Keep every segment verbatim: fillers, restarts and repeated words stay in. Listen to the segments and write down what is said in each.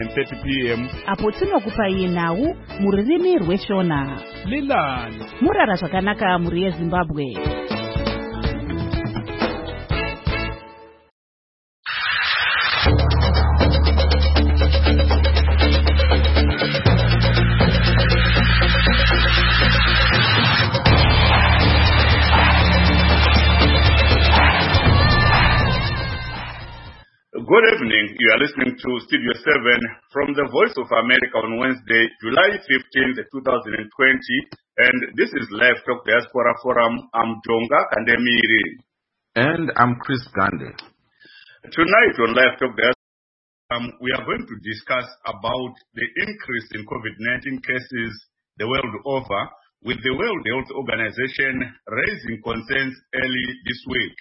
thirty p m apo tinokupai nhau mururimi rweshona. Lilani Murara zvakanaka muri yeZimbabwe. Good evening. You are listening to Studio seven from the Voice of America on Wednesday, July fifteenth, twenty twenty. And this is Live Talk Diaspora Forum. I'm Jonga Kandemiri. And I'm Chris Gandhi. Tonight on Live Talk Diaspora, um, we are going to discuss about the increase in COVID nineteen cases the world over, with the World Health Organization raising concerns early this week.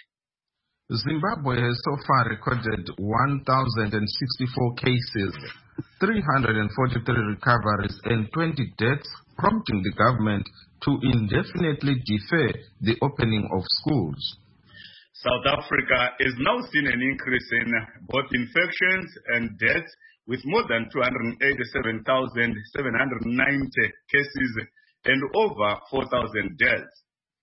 Zimbabwe has so far recorded one thousand sixty-four cases, three hundred forty-three recoveries, and twenty deaths, prompting the government to indefinitely defer the opening of schools. South Africa is now seeing an increase in both infections and deaths, with more than two hundred eighty-seven thousand seven hundred ninety cases and over four thousand deaths.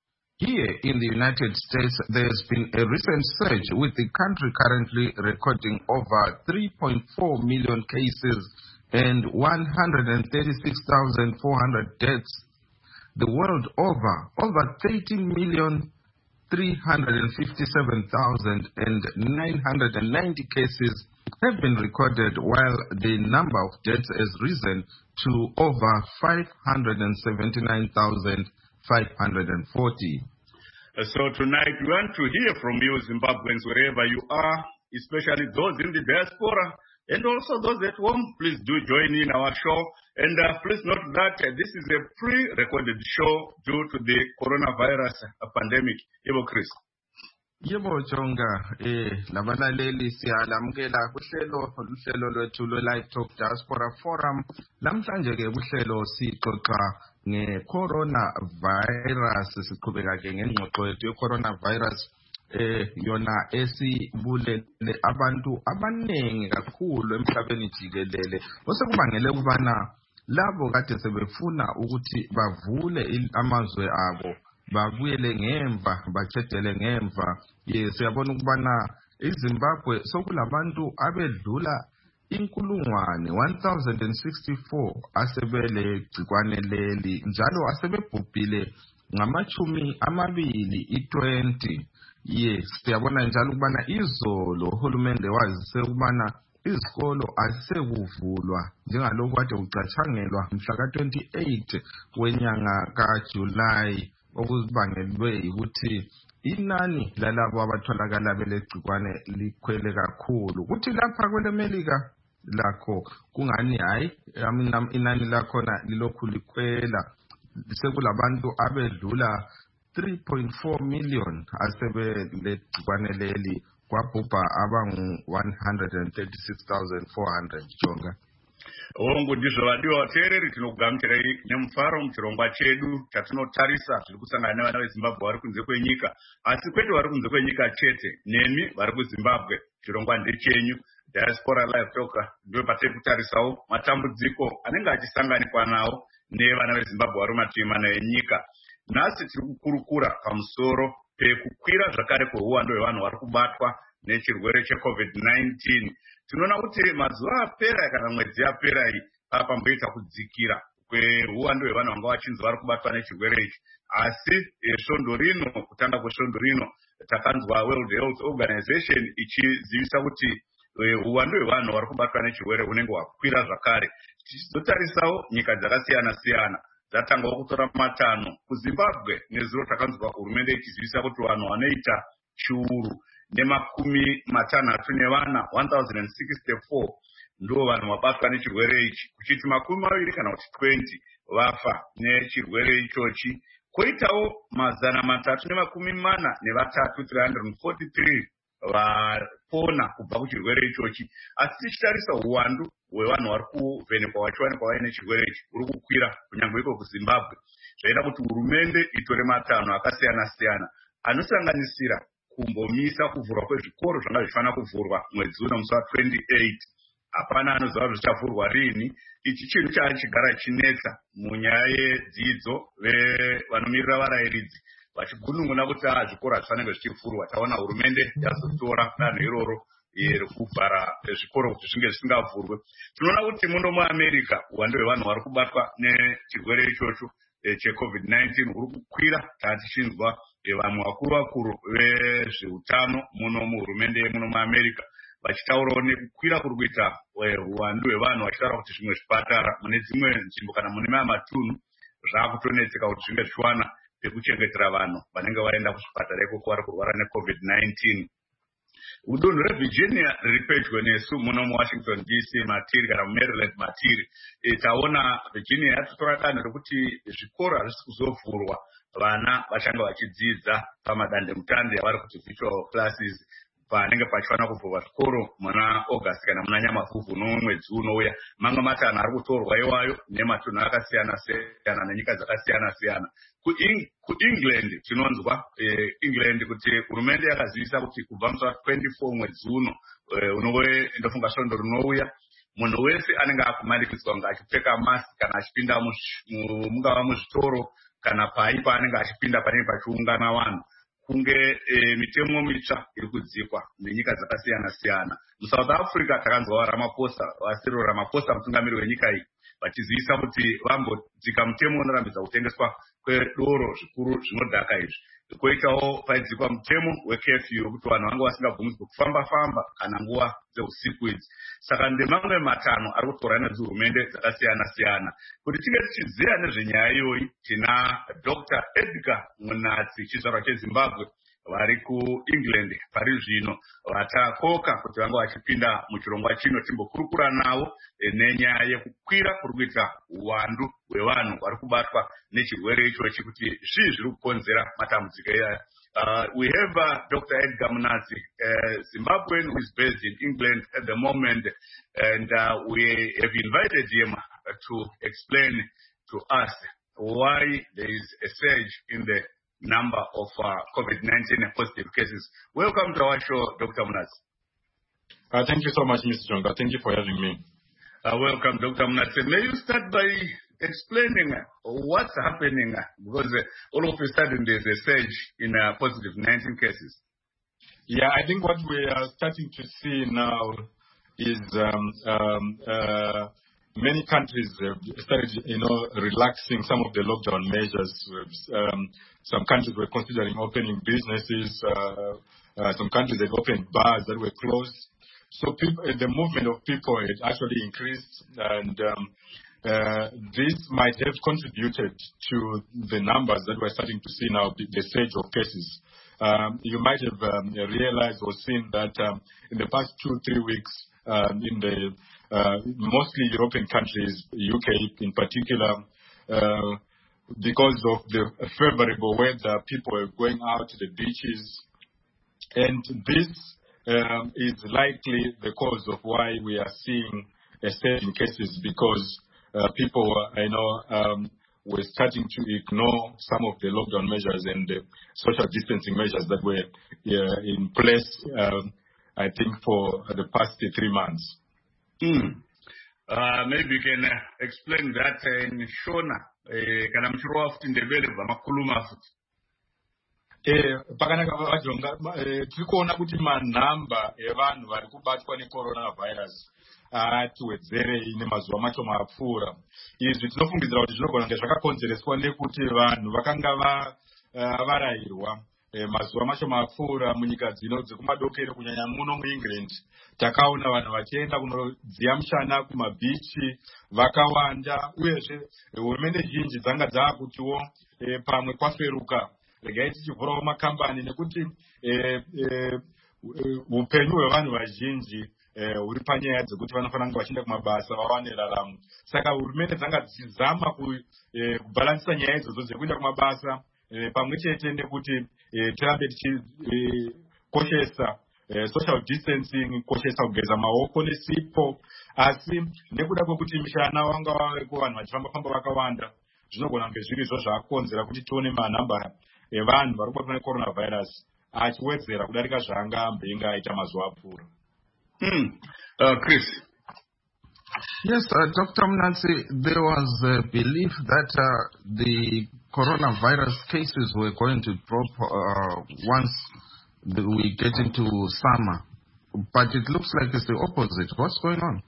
Here in the United States, there's been a recent surge, with the country currently recording over three point four million cases and one hundred thirty-six thousand four hundred deaths. The world over, over thirteen million three hundred fifty-seven thousand nine hundred ninety cases have been recorded, while the number of deaths has risen to over five hundred seventy-nine thousand five hundred forty. So tonight we want to hear from you, Zimbabweans, wherever you are, especially those in the diaspora and also those at home. Please do join in our show. And uh, please note that uh, this is a pre-recorded show due to the coronavirus pandemic. Yebo Chris. Yebo Jonga, eh labalaleli siyalamukela kuhlelo oluhlelo lwethu lwe-Live Talk Diaspora Forum. Lamhlanje ke kuhlelo sixoxa nge-coronavirus, siqhubeka ke ngengxoxo yethu ye-coronavirus eh yona esibulele abantu abanengi kakhulu emhlabeni jikelele, osekubangele ukubana labo kade sebefuna ukuthi bavule amazwe abo babuyele ngemva, bachedele ngemva. Yes, siyabona ukubana iZimbabwe sokulabantu abedlula inkulungwane one thousand sixty-four asebele gcikwane leli, njalo asebebhubhile ngamachumi amabili i-twenty. Yes, siyabona njalo ukubana izolo uhulumende wazise ukubana izikolo azisekuvulwa njengalokhu kade kucatshangelwa mhla ka twenty-eight wenyanga kaJulayi, okubangelwe ukuthi inani lalabo abatholakala belegcikwane likhwele kakhulu. Kuthi lapha kwelemelika lakho kungani hayi inani lakhona lilokhu likhwela, sekulabantu abedlula three point four million asebelegcikwane leli, kwabhubha abangu one hundred thirty-six thousand four hundred. Jonga Ongo ndizvo vadiwa vateereri, tinokugamuchirai nemufaro muchirongwa chedu chatinotarisa zviri kusangana nevana veZimbabwe vari kunze kwenyika, asi kwete vari kunze kwenyika chete, nemi vari kuZimbabwe. Chirongwa ndechenyu, Diaspora Live Talk, ndio patiri kutarisawo matambudziko anenge achisanganikwa nawo nevana veZimbabwe vari mumativi mana enyika. Nhasi tiri kukurukura pamusoro pekukwira zvakare kweuwando hwevanhu vari kubatwa nechirwere cheCovid nineteen. Tinoona kuti mazuva apera kana mwedzi yapera iyi pamboita kudzikira kweuwando hwevanhu vanga vachinzi vari kubatwa nechirwere ichi, asi svondo rino, kutanga kwesvondo rino, takanzwa World Health Organization ichizivisa kuti uwando hwevanhu vari kubatwa nechirwere hunenge hwakwira zvakare. Tichizotarisawo nyika dzakasiyana siyana dzatangawo kutora matanho. KuZimbabwe nezuro takanzwa hurumende ichizivisa kuti vanhu vanoita chiuru nemakumi matanhatu nevana one thousand sixty-four ndo vanhu vabatwa nechirwere ichi, kuchiti makumi maviri kana kuti twenty vafa nechirwere ichochi. Koitawo mazana matatu nemakumi mana nevatatu three hundred forty-three vapona kubva kuchirwere ichochi. Asi tichitarisa uwandu hwevanhu vari kuvhenekwa vachiwanikwa vaine chirwere ichi huri kukwira kunyange iko kuZimbabwe, zvaida kuti hurumende itore matanho akasiyana siyana anosanganisira kumbomisa kuvhurwa kwezvikoro zvanga zvifanira kuvhurwa mwedzi uno musi wa twenty-eight, hapana anoziva zvichavhurwa rini. Ichi chinhu chachigara chinetsa munyaya yedzidzo vanomirira varayiridzi vachigunun'una kuti zvikora zvifanenge zvichivhurwa. Taona hurumende yazotora danho iroro rekuvhara zvikoro kuti zvinge zvisingavhurwe. Tinoona kuti muno muAmerica uwando hwevanhu vari kubatwa nechirwere ichocho checovid nineteen huri kukwira. Tatichinzwa vamwe vakuru vakuru vezveutano muno muhurumende muno muAmerica vachitaurawo nekukwira kuri kuita uwandu hwevanhu, vachitaura kuti zvimwe zvipatara mune dzimwe nzvimbo kana mune mamwe matunhu zvakutonetseka kuti zvinge zvichiwana pekuchengetera vanhu vanenge vaenda kuzvipatara ikoko vari kurwara necovid nineteen. Udunhu reVirginia riri pedyo nesu muno muWashington D C matiri kana muMaryland matiri. Taona Virginia yatotora danho rekuti zvikora hazvisi kuzovhurwa, vana vachanga vachidzidza pamadandemutande avari kuti virtual classes panenge pachifanira kuvhurwa zvikoro muna August kana muna Nyamavhuvhu nomwedzi unouya. Mamwe matanho ari kutorwa iwayo nematunhu akasiyana siyana nenyika dzakasiyana siyana. KuEngland tinonzwa England kuti hurumende yakazivisa kuti kubva musi twenty-four mwedzi uno unove ndofunga svondo rinouya munhu wese anenge akumanikidzwa kunge achipfeka mask kana achipinda mungava muzvitoro kana pai paanenge achipinda panenge pachiungana vanhu, kunge mitemo mitsva iri kudzikwa nenyika dzakasiyana siyana. MuSouth Africa takanzwa Ramaphosa, Cyril Ramaphosa mutungamiri wenyika iyi vachizivisa kuti vambodzika mutemo unorambidza kutengeswa kwedoro zvikuru zvinodhaka izvi. Koitawo paidzikwa mutemo wecurfew wekuti vanhu vanga vasingabvumidzwe kufamba famba kana nguva dzeusiku idzi. Saka ndemamwe matanho ari kutorwa nedzihurumende dzakasiyana siyana. Kuti tinge tichiziva nezvenyaya iyoyi tina Doctor Edgar Munatsi, chizvarwa cheZimbabwe, vari kuEngland pari zvino, vatakoka kuti vanga vachipinda muchirongwa chino timbokurukura navo nenyaya yekukwira kuri kuita uwandu hwevanhu vari kubatwa nechirwere ichochi kuti zvii zviri kukonzera matambudziko iyaya. Uh, we have uh, Doctor Edgar Munatsi, uh, Zimbabwean, who is based in England at the moment, and uh, we have invited him to explain to us why there is a surge in the number of uh, COVID nineteen positive cases. Welcome to our show, Doctor Munatsi. Uh, thank you so much, Mister Jonga. Thank you for having me. Uh, welcome, Doctor Munatsi. May you start by explaining what's happening, because all of a sudden there's a surge in uh, positive nineteen cases. Yeah, I think what we are starting to see now is um, um, uh, many countries have started, you know, relaxing some of the lockdown measures. Um, some countries were considering opening businesses. Uh, uh, some countries have opened bars that were closed. So people, the movement of people had actually increased, and um, uh, this might have contributed to the numbers that we're starting to see now, the, the surge of cases. Um, you might have um, realized or seen that um, in the past two, three weeks, um, in the uh, mostly European countries, U K in particular, uh, because of the favorable weather, people are going out to the beaches, and this um, is likely the cause of why we are seeing a surge in cases, because uh, people, you know, um, were starting to ignore some of the lockdown measures and the social distancing measures that were uh, in place, um, I think, for the past three months. Mm. Uh, maybe you can uh, explain that uh, in Shona. Kana mchiro futhi ndebele vamakhuluma futhi. Eh pakanaka vajonga tiri kuona kuti manhamba evanhu vari kubatwa necoronavirus atiwedzerei nemazuva macho mapfuura. Izvi tinofungidzira kuti zvinogona kunge zvakakonzereswa nekuti vanhu vakanga varayirwa mazuva macho mapfuura munyika dzino dzekumadokero kunyanya muno muEngland. Takaona vanhu vachienda kunodziya mushana kumabhichi vakawanda, uyezve hurumende zhinji dzanga dzakutiwo pamwe kwaferuka regai tichivhurawo makambani nekuti upenyu hwevanhu vazhinji huri panyaya dzekuti vanofanira kunge vachienda kumabasa vawane raramo. Saka hurumende dzanga dzichizama kubhalansisa nyaya idzodzo dzekuenda kumabasa pamwe chete nekuti tirambe tichikoshesa social distancing, koshesa kugeza maoko nesipo, asi nekuda kwekuti mishana wanga waveko vanhu vachifamba famba vakawanda, zvinogona kunge zviri izvo zvakakonzera kuti tione manhamba evanhu vari kubatwa necoronavirus achiwedzera kudarika zvaanga ambenge aita mazuva apfuura. Mm. Uh, Chris, Yes, uh, Doctor Mnatsi, there was a belief that uh, the coronavirus cases were going to drop uh, once the, we get into summer, but it looks like it's the opposite. What's going on?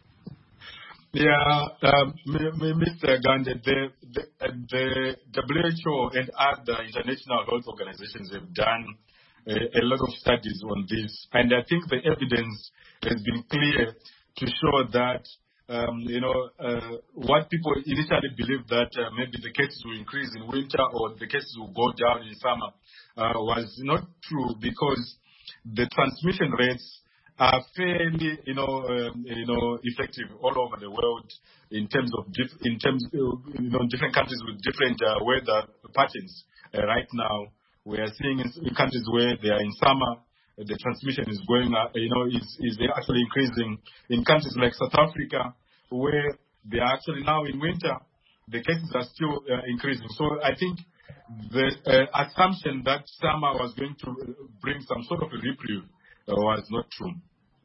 Yeah, um, Mister Gandhi, the, the, the W H O and other international health organizations have done a, a lot of studies on this, and I think the evidence has been clear to show that, um, you know, uh, what people initially believed that uh, maybe the cases will increase in winter or the cases will go down in summer uh, was not true, because the transmission rates are fairly, you know, um, you know, effective all over the world in terms of dif- in terms, uh, you know, different countries with different uh, weather patterns. Uh, right now, we are seeing in, in countries where they are in summer, uh, the transmission is going, uh, you know, is is actually increasing. In countries like South Africa, where they are actually now in winter, the cases are still uh, increasing. So I think the uh, assumption that summer was going to bring some sort of a reprieve uh, was not true.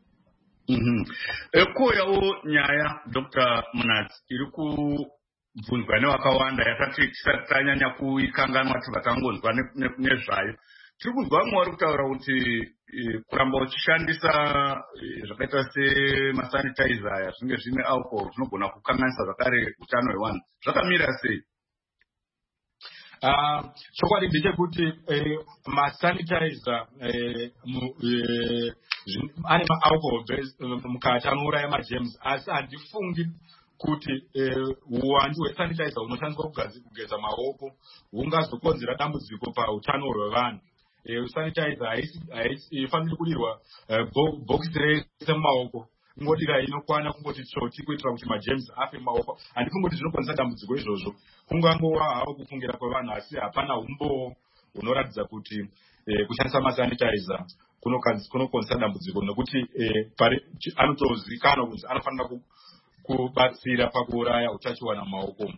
Ekuyawo nyaya Doctor Mnatsi iri kubvunzwa nevakawanda yakati tisati tanyanya kuikanganwa tivatangonzwa nezvayo. Tiri kunzwa vamwe vari kutaura kuti kuramba uchishandisa zvakaita semasanitizer aya zvinge zvine alcohol zvinogona kukanganisa zvakare utano hwevanhu. Zvakamira sei? Chokwadi ndechekuti masanitizer ane maalcohol mukati anouraya magerms, asi handifungi kuti uwandu hwesanitizer hunoshandiswa kugeza maoko hungazokonzera dambudziko pautano hwevanhu. Sanitizer haifaniri kudirwa bhokisi rese mumaoko, ingodira inokwana kungoti tsvoti kuitira kuti magerms afe mumaoko. Handifungi kuti zvinokonzera dambudziko izvozvo, kungangova havo kufungira kwevanhu, asi hapana umbowo hunoratidza kuti kushandisa masanitizer kunokonzera dambudziko, nokuti anotozikanwa kuti anofanira kubatsira pakuuraya utachiwana mumaoko.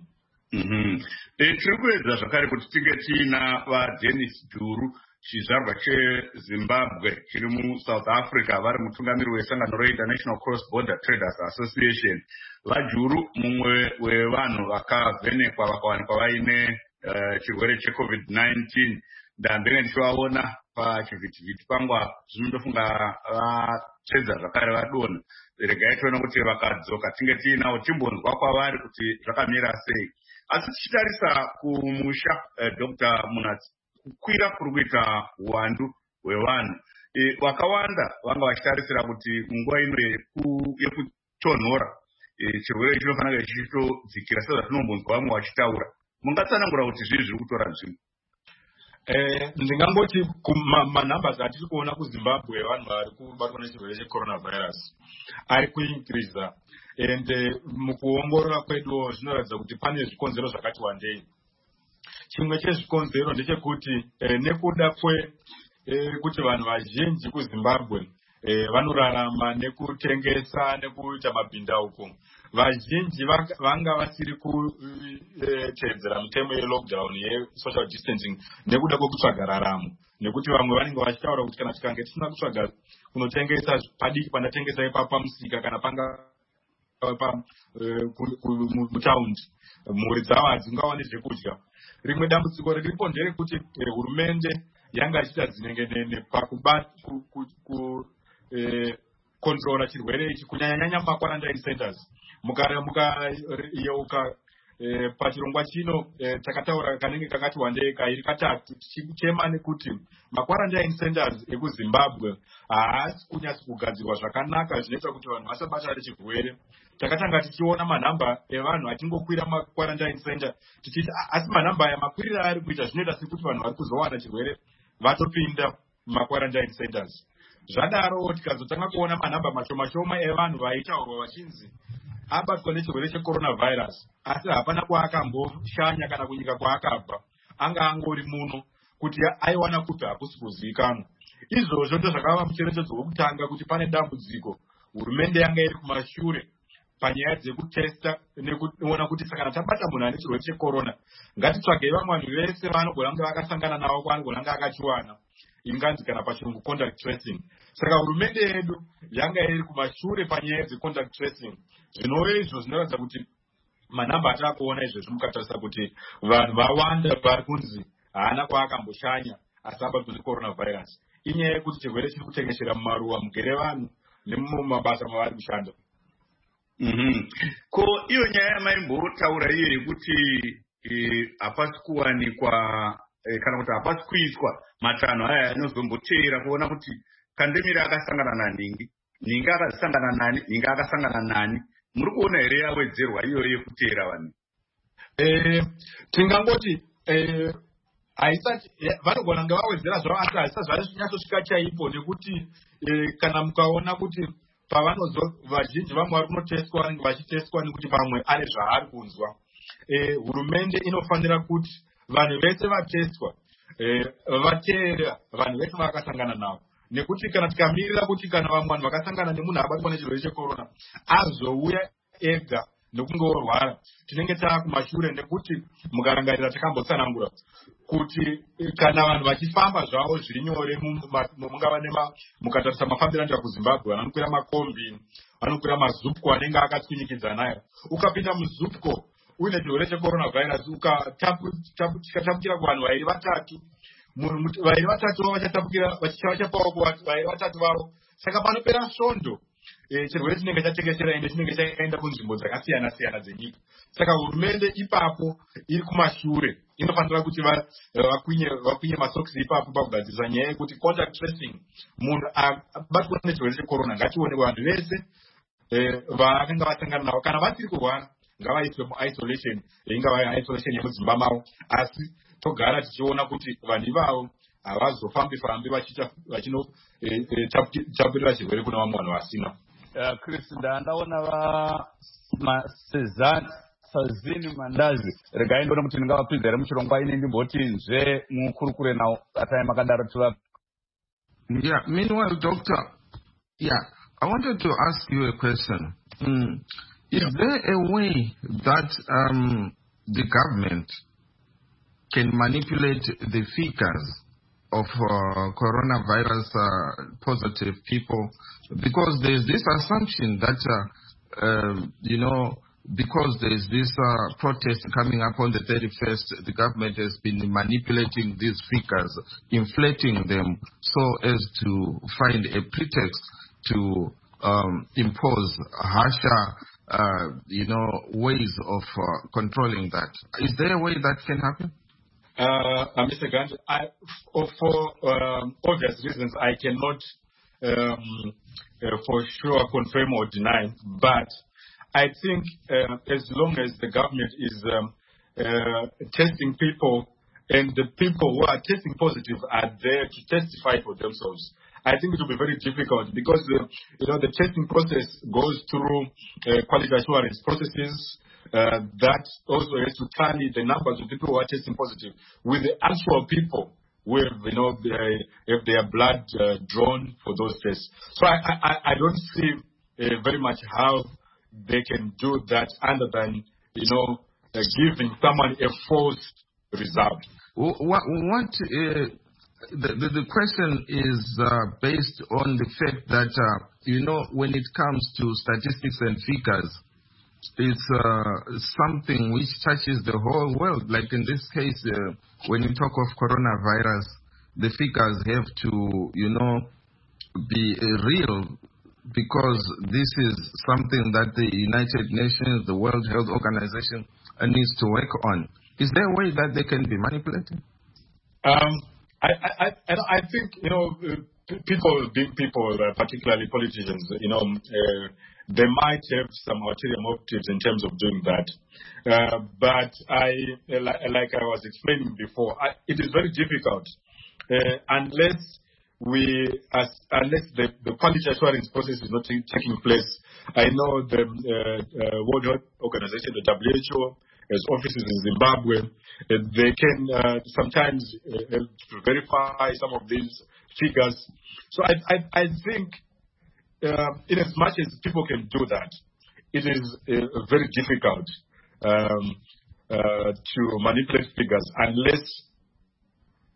Tiri kuedza zvakare kuti tinge tiina vaDennis Duru, chizvarwa cheZimbabwe chiri muSouth Africa, vari mutungamiri wesangano reInternational Cross Border Traders Association. VaJuru mumwe wevanhu vakavhenekwa vakawanikwa vaine chirwere checovid nineteen. Ndandenge ndichivaona pachivhitivhiti pangwa zvinondofunga vapedza zvakare vadonha. Regai tione kuti vakadzoka tinge tiinawo timbonzwa kwavari kuti zvakamira sei. Asi tichitarisa kumusha, Doctor Mnatsi, kukwira kuri kuita uwandu hwevanhu, vakawanda vanga vachitarisira kuti munguva ino yekutonhora chirwere chinofanira chichitodzikira sezvatinombonzwa vamwe vachitaura. Mungatsanangura kuti zvii zviri kutora nzvimbo? Ndingangoti manambers atiri kuona kuZimbabwe vanhu vari kubatwa nechirwere checoronavirus ari kuinkiriza, ende mukuongorora kwedu zvinoratidza kuti pane zvikonzero zvakati wandei. Chimwe chezvikonzero ndechekuti nekuda kwekuti vanhu vazhinji kuZimbabwe vanorarama nekutengesa nekuita mabhindauko, vazhinji vanga vasiri kuteedzera mitemo yelockdown yesocial distancing nekuda kwekutsvaga raramo, nekuti vamwe vanenge vachitaura kuti kana tikange tisina kutsvaga kunotengesa padiki pandatengesa ipapo pamusika kana panga mutaundi, mhuri dzavo hadzingawani zvekudya. Rimwe dambudziko riripo nderekuti hurumende yanga ichiita dzinengenene pakukontrola chirwere ichi, kunyanyanyanya mumakwarantine centers. Mukayeuka pachirongwa chino takataura kanenge kakati wandei kairi katatu tichichema nekuti makwarantine centers ekuZimbabwe haasi kunyatsa kugadzirwa zvakanaka, zvinoita kuti vanhu vasabatwa nechirwere. Takatanga tichiona manhamba evanhu achingokwira makwarantine center tichiti asi manhamba aya makwirira ari kuita zvinoita sekuti vanhu vari kuzowana chirwere vatopinda makwarantine centers. Zvadaro tikazotanga kuona manhamba mashoma-shoma evanhu vaitaurwa vachinzi abatwa nechirwere checoronavirus, asi hapana kwaakamboshanya kana kunyika kwaakabva, anga angori muno, kuti aiwana kupi hakusi kuzivikanwa. Izvozvo ndozvakava mucherechedzo wokutanga kuti pane dambudziko hurumende yanga iri kumashure panyaya dzekutesta nekuona kuti kana tabata munhu ane chirwere checorona, ngatitsvagei vamwe vanhu vese vanogona kunge vakasangana navo kwaanogona kunge akachiwana, inganzi kana pachirungu contact tracing. Saka hurumende yedu yanga iri kumashure panyaya dzecontact tracing. Zvinova izvo zvinoratidza kuti manhamba atakuona izvezvi mukatarisa kuti vanhu vawanda vari kunzi haana kwaakamboshanya asi abatwa necoronavirus. Inyaya yekuti chirwere chiri kutekeshera mumaruwa, mugere vanhu nemumabasa mavari kushanda. Ko iyo nyaya yamaimbotaura iyo yekuti hapasi kuwanikwa kana kuti hapasi kuitwa matanho aya anozomboteera kuona kuti Kandemira akasangana naningi, ningi akasangana nani, ningi akasangana nani. Muri kuona here yawedzerwa iyo yekuteera vanhu? Eh, tingangoti eh haisati vanogona kunge vawedzera zvavo asi haisati zvinyatsosvika chaipo, nekuti kana mukaona kuti pavanozo vazhinji vamwe vari kunotestwa vanenge vachitestwa nekuti pamwe ane zvaari kunzwa. Hurumende inofanira kuti vanhu vese vatestwa vateera vanhu vese vakasangana navo, nekuti kana tikamirira kuti kana vamwe vanhu vakasangana nemunhu abatwa nechirwere checorona azouya ega nekunge orwara, tinenge taa kumashure, nekuti mukarangarira takambotsanangura kuti kana vanhu vachifamba zvavo zviri nyore mungava mukatarisa mafambiro anoita kuZimbabwe, vanokwira makombi, vanokwira mazupko anenge akatsvinyikidza nayo. Ukapinda muzupko uine chirwere checoronavirus ukatapukira kuvanhu vairi vatatu, vairi vatatu vavo vachapawo kuvairi vatatu vavo, saka panopera svondo chirwere chinenge chatekeshera ende chinenge chaenda kunzvimbo dzakasiyana siyana dzenyika. Saka hurumende ipapo iri kumashure inofanira kuti vakwinye masokisi ipapo pakugadzirisa nyaya yekuti contact tracing, munhu abatwa nechirwere checorona ngatione vanhu vese vakanga vasangana navo, kana vasiri kurwara ngavaiswe muisolation, ingava isolation yemudzimba mavo, asi togara tichiona kuti vanhu ivavo havazofambi fambi vachinotapurira chirwere kuna vamwe vanhu vasina. Chris, ndaona va Sazini Mandazi regai ndona kuti ndingavapinza here muchirongwa ine ndimboti nzve mukurukure nawo atai makadaro tiva. Yeah, meanwhile, Doctor, yeah, I wanted to ask you a question. Mm. Is yeah. there a way that um, the government can manipulate the figures of uh, coronavirus uh, positive people? Because there's this assumption that, uh, uh, you know, because there's this uh, protest coming up on the thirty-first, the government has been manipulating these figures, inflating them so as to find a pretext to um, impose harsher, uh, you know, ways of uh, controlling that. Is there a way that can happen? Uh, Mister Gandhi, I, for um, obvious reasons, I cannot um, uh, for sure confirm or deny, but I think uh, as long as the government is um, uh, testing people and the people who are testing positive are there to testify for themselves, I think it will be very difficult because uh, you know the testing process goes through uh, quality assurance processes. Uh, that also has to tally the numbers of people who are testing positive with the actual people who have, you know, have their blood uh, drawn for those tests. So I, I, I don't see uh, very much how they can do that other than, you know, uh, giving someone a false result. What, what uh, the, the, the question is uh, based on the fact that, uh, you know, when it comes to statistics and figures, it's uh, something which touches the whole world. Like in this case, uh, when you talk of coronavirus, the figures have to, you know, be uh, real, because this is something that the United Nations, the World Health Organization, uh, needs to work on. Is there a way that they can be manipulated? Um, I, I, I, I think, you know, people, big people, uh, particularly politicians, you know, uh, they might have some ulterior motives in terms of doing that. Uh, but I, like I was explaining before, I, it is very difficult uh, unless we, as, unless the, the quality assurance process is not t- taking place. I know the uh, uh, World Health Organization, the W H O, has offices in Zimbabwe. Uh, they can uh, sometimes uh, verify some of these figures. So I, I, I think Uh, in as much as people can do that, it is uh, very difficult um, uh, to manipulate figures unless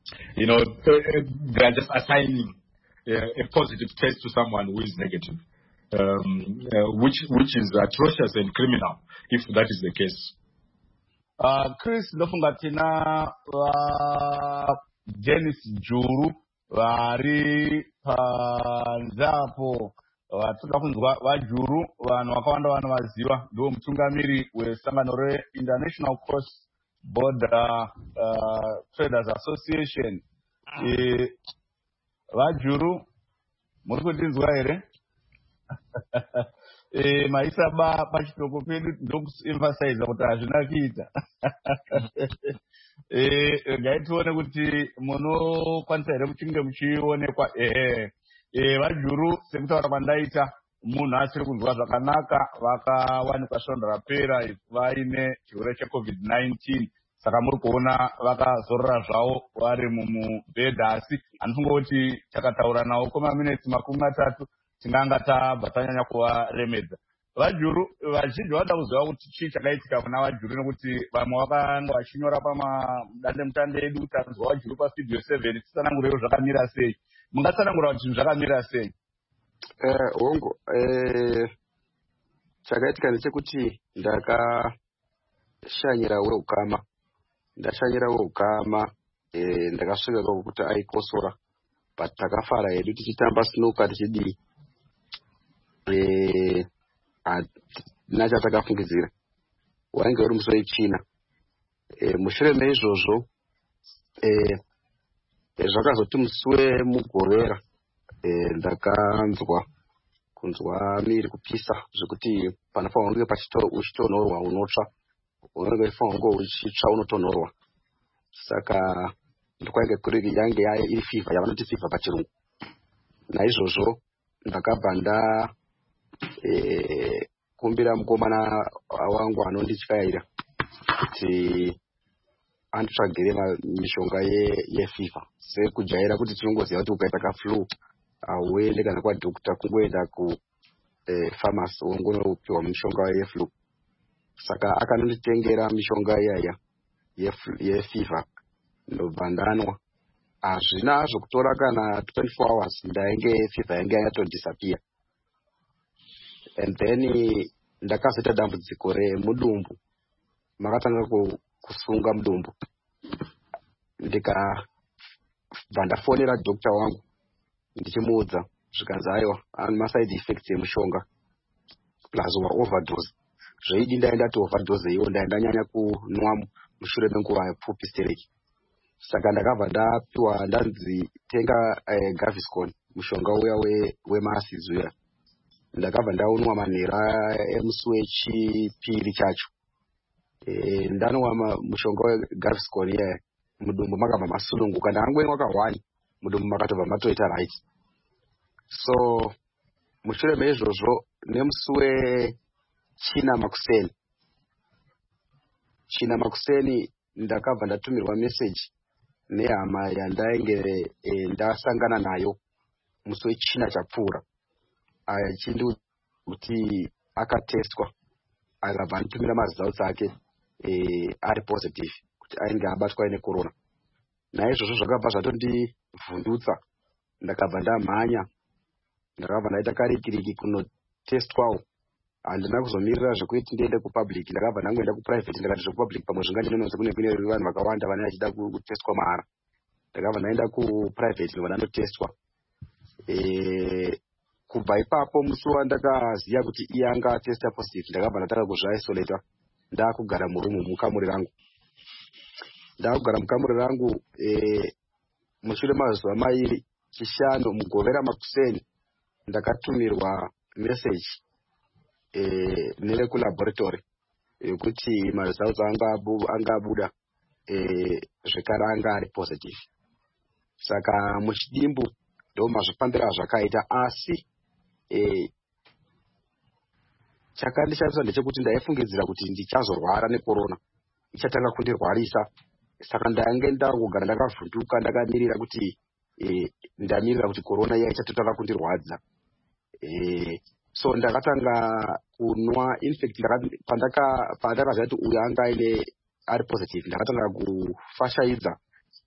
you know, they are just assigning uh, a positive test to someone who is negative, um, uh, which which is atrocious and criminal if that is the case. Uh, Chris ndofunga tina uh, Dennis Juru vari panzapo vatoda kunzwa vaJuru vanhu vakawanda vanovaziva ndiwo mutungamiri wesangano reInternational Cross Border uh, Traders Association. E, vaJuru muri kutinzwa here? e, maisa ba pachitoko pedu ndokuemphasize kuti hazvina kuita. Eh, gaitione kuti munokwanisa here muchinge muchionekwa ehe eh vaJuru sekutaura kwandaita munhu asiri kunzwa zvakanaka vakawanikwa svondo rapera vaine chirwere checovid nineteen saka muri kuona vakazorora zvavo vari mumubhedha asi anofunga kuti takataura navo kwemaminitsi makumi matatu tinganga tabva tanyanya kuvaremedza. vaJuru vazhinji vanoda kuziva kuti chii chakaitika kuna vaJuru nekuti vamwe vakanga vachinyora pamadandemutande edu tanzwa vaJuru pavideo seven tisanangurewo zvakamira sei. Mungatsanangura kuti zvinhu zvakamira sei? Eh hongo eh chakaitika ndechekuti ndakashanyira weukama ndashanyira weukama eh ndakasvika kuti aikosora but takafara hedu tichitamba snooker tichidii eh nacha takafungidzira wainge uri musi wechina eh mushure meizvozvo eh zvakazoti musi wemugovera eh ndakanzwa kunzwa miri kupisa zvekuti panofanira kunge pachitonhorwa unotsva unenge uchifanira kunge uchitsva unotonhorwa saka ndokwainge kuri yange iri fiva yavanoti fiva pachirungu. Naizvozvo ndakabva nda eh kumbira mukomana wangu anondityaira kuti anditsvagire mishonga yefiva sekujaira kuti tinongoziva kuti ukaita kaflu auende kana kwadhokota kungoenda kupharmacy wongonopiwa mishonga yeflu. Saka akanonditengera mishonga iyaya yefiva ndobva ndanwa. Hazvina zvokutora kana twenty-four hours ndainge fiva yange yatodisappear. And then ndakazoita dambudziko remudumbu makatanga kusunga mudumbu ndikabva ndafonera dhokota wangu ndichimuudza zvikanzi aiwa ane maside effects emushonga plus wa overdose zveidi ndaenda ti overdose iyo ndaendanyanya kunwa mushure menguva yapfupi stereki. Saka ndakabva ndapiwa ndanzi tenga eh, Gaviscon mushonga uya wemasizi uya ndakabva ndaunwa manhera emusi wechipiri chacho. Eh ndanwa mushonga weGaviscon iye mudumbu makabva masununguka ndangoenwa kahwani mudumbu makatobva matoita right. So mushure meizvozvo nemusi wechina makuseni china makuseni ndakabva ndatumirwa message nehama yandainge e, ndasangana nayo musi wechina chapfuura achindi kuti akatestwa akabva anitumira maresults ake e, ari positive kuti ainge abatwa necorona. Naizvozvo zvakabva zvatondivhundutsa ndakabva ndamhanya ndakabva ndaita karikiriki kunotestwawo. Handina kuzomirira zvekuti ndiende kupublic ndakabva ndangoenda kuprivate ndakati zvekupublic pamwe zvingandinononze kune kune vanhu vakawanda vane vachida kutestwa mahara. Ndakabva ndaenda kuprivate ndobva ndandotestwa. Eh kubva ipapo musi wandakaziva kuti iye anga atesta positive ndakabva ndatanga kuzviisolata ndakugara murumu mukamuri rangu. Ndakugara mukamuri rangu eh mushure mazuva mairi chishanu mugovera makuseni ndakatumirwa message eh nere kulaboratory yekuti maresults anga angabuda eh zvikara anga ari positive. Saka muchidimbu ndo mazvifambira zvakaita asi eh chakandishamisa ndechekuti ndaifungidzira kuti ndichazorwara necorona ichatanga kundirwarisa. Saka ndange ndangogara ndakavhunduka ndakamirira kuti eh ndamirira kuti corona iya ichatotanga kundirwadza. Eh so ndakatanga kunwa infect pandaka pandakaziva kuti uyu anga ine ari positive ndakatanga kufashaidza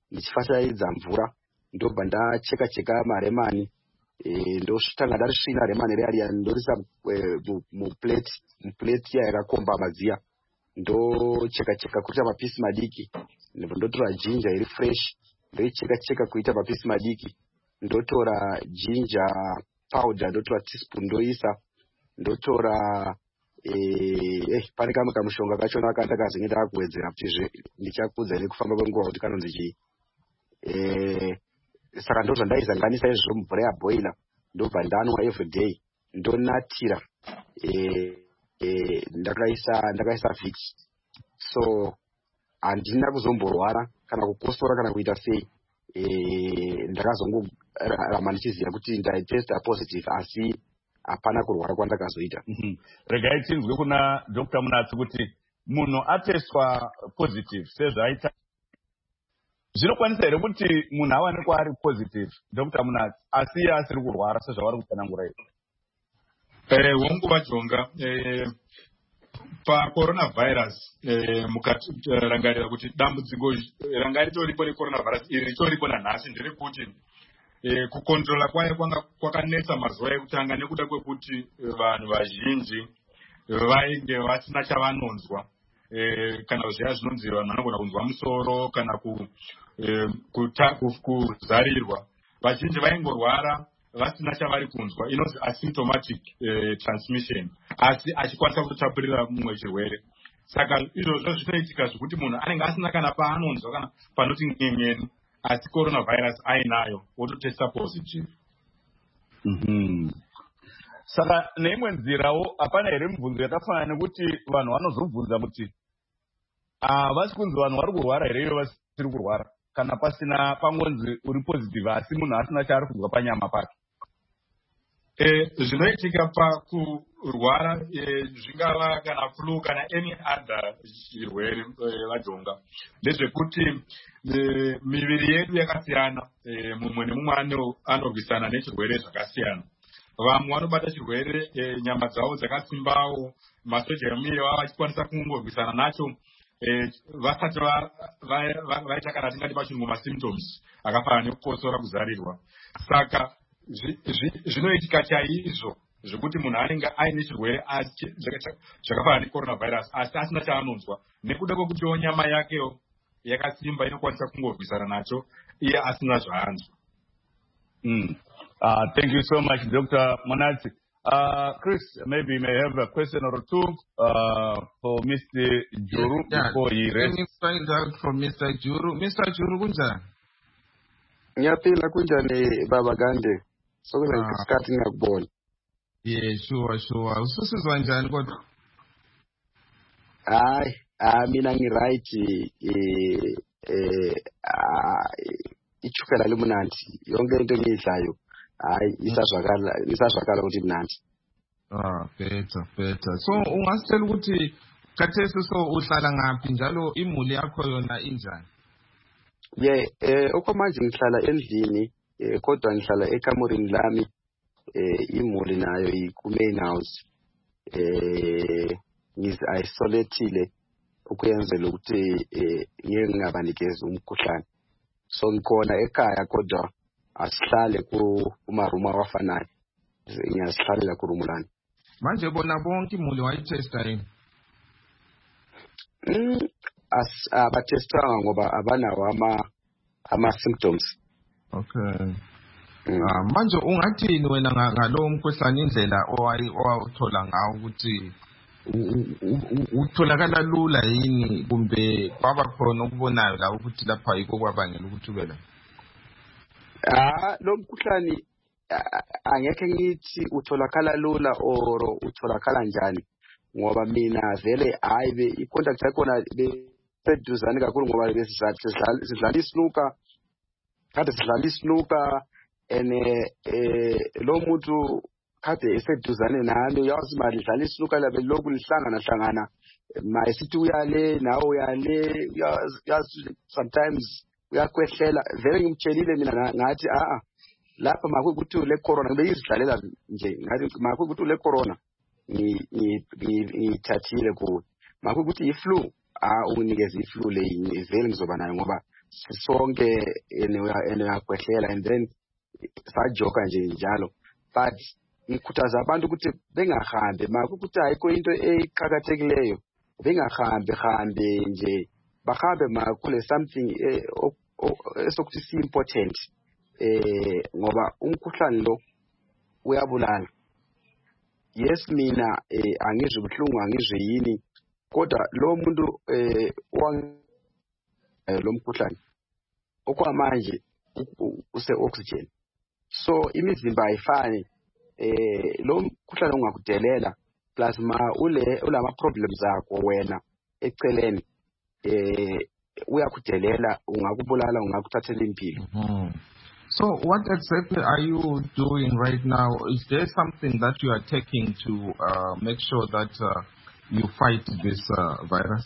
ndichifashaidza mvura ndobva ndacheka cheka maremani ndosvitanga ndarisvina remani reya ndorisa muplate muplate iya yakakomba madziya ndocheka cheka kuita mapisi madiki ndotora jinja iri fresh ndoicheka cheka kuita mapisi madiki ndotora ginger powder ndotora teaspoon ndoisa ndotora eh pane kamwe kamushonga kachona akandakazinge ndakuwedzera kuti ndichakudza nekufamba kwenguva kuti kanonzi chii eh saka ndo zvandaisanganisa izvo mvura yaboila ndobva ndanwa everyday ndonatira eh eh ndakaisa ndakaisa fix so handina kuzomborwara kana kukosora kana kuita sei eh ndakazongorama ndichiziva kuti ndaitesta positive asi hapana kurwara kwandakazoita. Regai tinzwe kuna Doctor Munatsi kuti munhu atestwa positive sezvaita zvinokwanisa here kuti munhu awanikwa ari positive Doctor Munatsi asi iye asiri kurwara sezvavari kutsanangura izvo? Eh wonguva jonga eh pacoronavirus eh mukarangarira kuti dambudziko ranga ritoripo recoronavirus iri ritoripo nanhasi nderekuti eh kukontrola kwayo kwanga kwakanetsa mazuva ekutanga nekuda kwekuti vanhu vazhinji vainge vasina chavanonzwa eh kana zviya zvinonzi vanhu vanogona kunzwa musoro kana ku kuzarirwa vazhinji vaingorwara vasina chavari kunzwa inonzi asymptomatic eh, transmission asi achikwanisa kutapurira mumwe chirwere. Saka izvozvo zvinoitika zvekuti munhu anenge asina kana paanonzwa kana panoti nyenyeni asi coronavirus ainayo wototesta positive. Mhm. Saka neimwe nzirawo hapana here mibvunzo yakafanana nekuti vanhu vanozobvunza kuti havasi kunzi vanhu vari kurwara here iyo vasiri kurwara kana pasina pangonzi uri positive asi munhu asina chaari kunzwa panyama pake. Eh zvinoitika pakurwara eh zvingava kana flu kana any other chirwere vajonga ndezvekuti miviri yedu yakasiyana mumwe nemumwe anorwisana nechirwere zvakasiyana. Vamwe vanobata chirwere nyama dzavo dzakasimbawo masoja emuviri wavo vachikwanisa kungorwisana nacho vasati vaita kana tingati pachirungu masymptoms akafanana nekukosora, kuzarirwa. Saka zvinoitika chaizvo zvekuti munhu anenge aine chirwere zvakafanana necoronavirus asi asina chaanonzwa nekuda kwekutiwo nyama yakewo yakasimba inokwanisa kungorwisana nacho iye asina zvaanzwa. Mm. Uh, thank you so much, Doctor Munatsi. Uh, Chris, maybe you may have a question or two uh, for Mister Juru yeah, before he rests. Let me find out from Mister Juru. Mister Juru, kunjani? Ngiyaphila kunjani baba Gande? Sokuza isikhathi ngakubona. Yeah, sure, sure. Ususizwa njani kodwa? Hayi, ah mina ngi right eh eh ichukela limunanti. Yonke into engiyidlayo hayi isazwakala isazwakala ukuthi mnandi. Ah, better, better. So ungasitshela ukuthi khathesi so uhlala ngaphi njalo imuli yakho yona injani? Yeah, eh okwamanje ngihlala endlini eh kodwa ngihlala ekamurini lami eh imuli nayo i-main house. Eh ngiz isolated ukuyenzela ukuthi eh ngeke ngingabanikeza umkhuhlane. So ngikhona ekhaya kodwa asihlale kumarumu awafanayo. Ngiyasihlalela kurumulani. Manje bona bonke imuli wayitesta yini? Mm as abatestanga ngoba abanawo ama ama symptoms. Okay. Mm. Ah manje ungathini wena ngalo mkhuhlane indlela owayi owathola ngawo ukuthi utholakala lula yini kumbe kwaba khona ukubonayo la ukuthi lapha yiko kwabangela ukuthi ube la? Ah lo mkhuhlane angeke ngithi utholakala lula or utholakala njani ngoba mina vele hayi be icontact yakhona beseduzane kakhulu ngoba besidlala isnooker kade sidlala isnooker ene eh lo muntu kade eseduzane nami yazi mali dlala isnooker labe lokhu lihlangana hlangana mayisithi uyale nawe uyale yazi sometimes uyakwehlela vele ngimtshelile mina ngathi a a lapha makho ukuthi le corona ngibe izidlalela nje ngathi makho ukuthi le corona ni ngithathile kuwe makho ukuthi iflu a unikeza iflu le vele ngizoba nayo ngoba sisonke eniyagwehlela and then sajoka nje njalo. But ngikhuthaza abantu ukuthi bengahambe makukuthi ayikho into eqhakathekileyo bengahambe hambe nje bahambe makule something esokuthi si important eh ngoba umkhuhlane lo uyabulala. Yes mina angizwe ubuhlungu angizwe yini kodwa lo muntu eh lo mkhuhlane okwamanje use oxygen so imizimba ayifani eh lo mkhuhlane ongakudelela plasma ule ulama problems akho wena eceleni eh uyakudelela ungakubulala ungakuthathela impilo. So what exactly are you doing right now? Is there something that you are taking to uh, make sure that uh, you fight this uh, virus?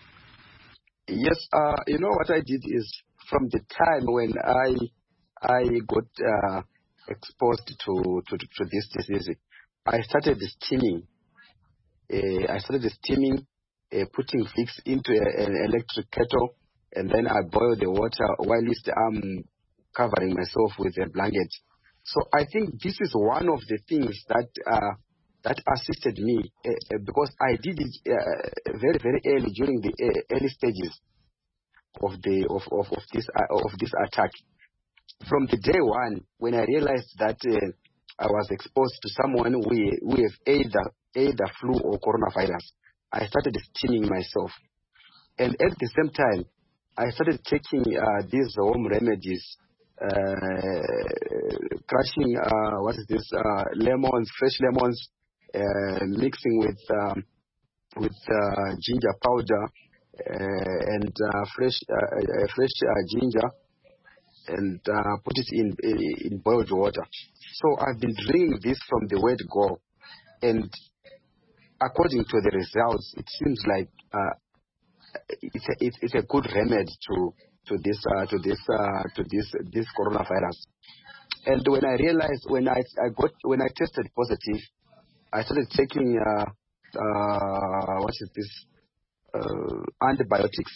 Yes, uh, you know what I did is from the time when I I got uh, exposed to, to to this disease, I started steaming. Uh, I started steaming, uh, putting fix into a, an electric kettle, and then I boil the water while I'm covering myself with a blanket. So I think this is one of the things that uh, that assisted me uh, because I did it uh, very very early during the uh, early stages of the of of, of this uh, of this attack. From the day one, when I realized that uh, I was exposed to someone who who have either either flu or coronavirus, I started steaming myself, and at the same time, I started taking uh, these home remedies. Uh, crushing uh, what is this uh, lemons, fresh lemons, uh, mixing with um, with uh, ginger powder uh, and uh, fresh uh, fresh uh, ginger, and uh, put it in in boiled water. So I've been drinking this from the word go, and according to the results, it seems like uh, it's a it's, it's a good remedy to. to this uh, to this uh, to this this coronavirus. And when I realized when I I got when I tested positive, I started taking uh, uh, what is this uh, antibiotics.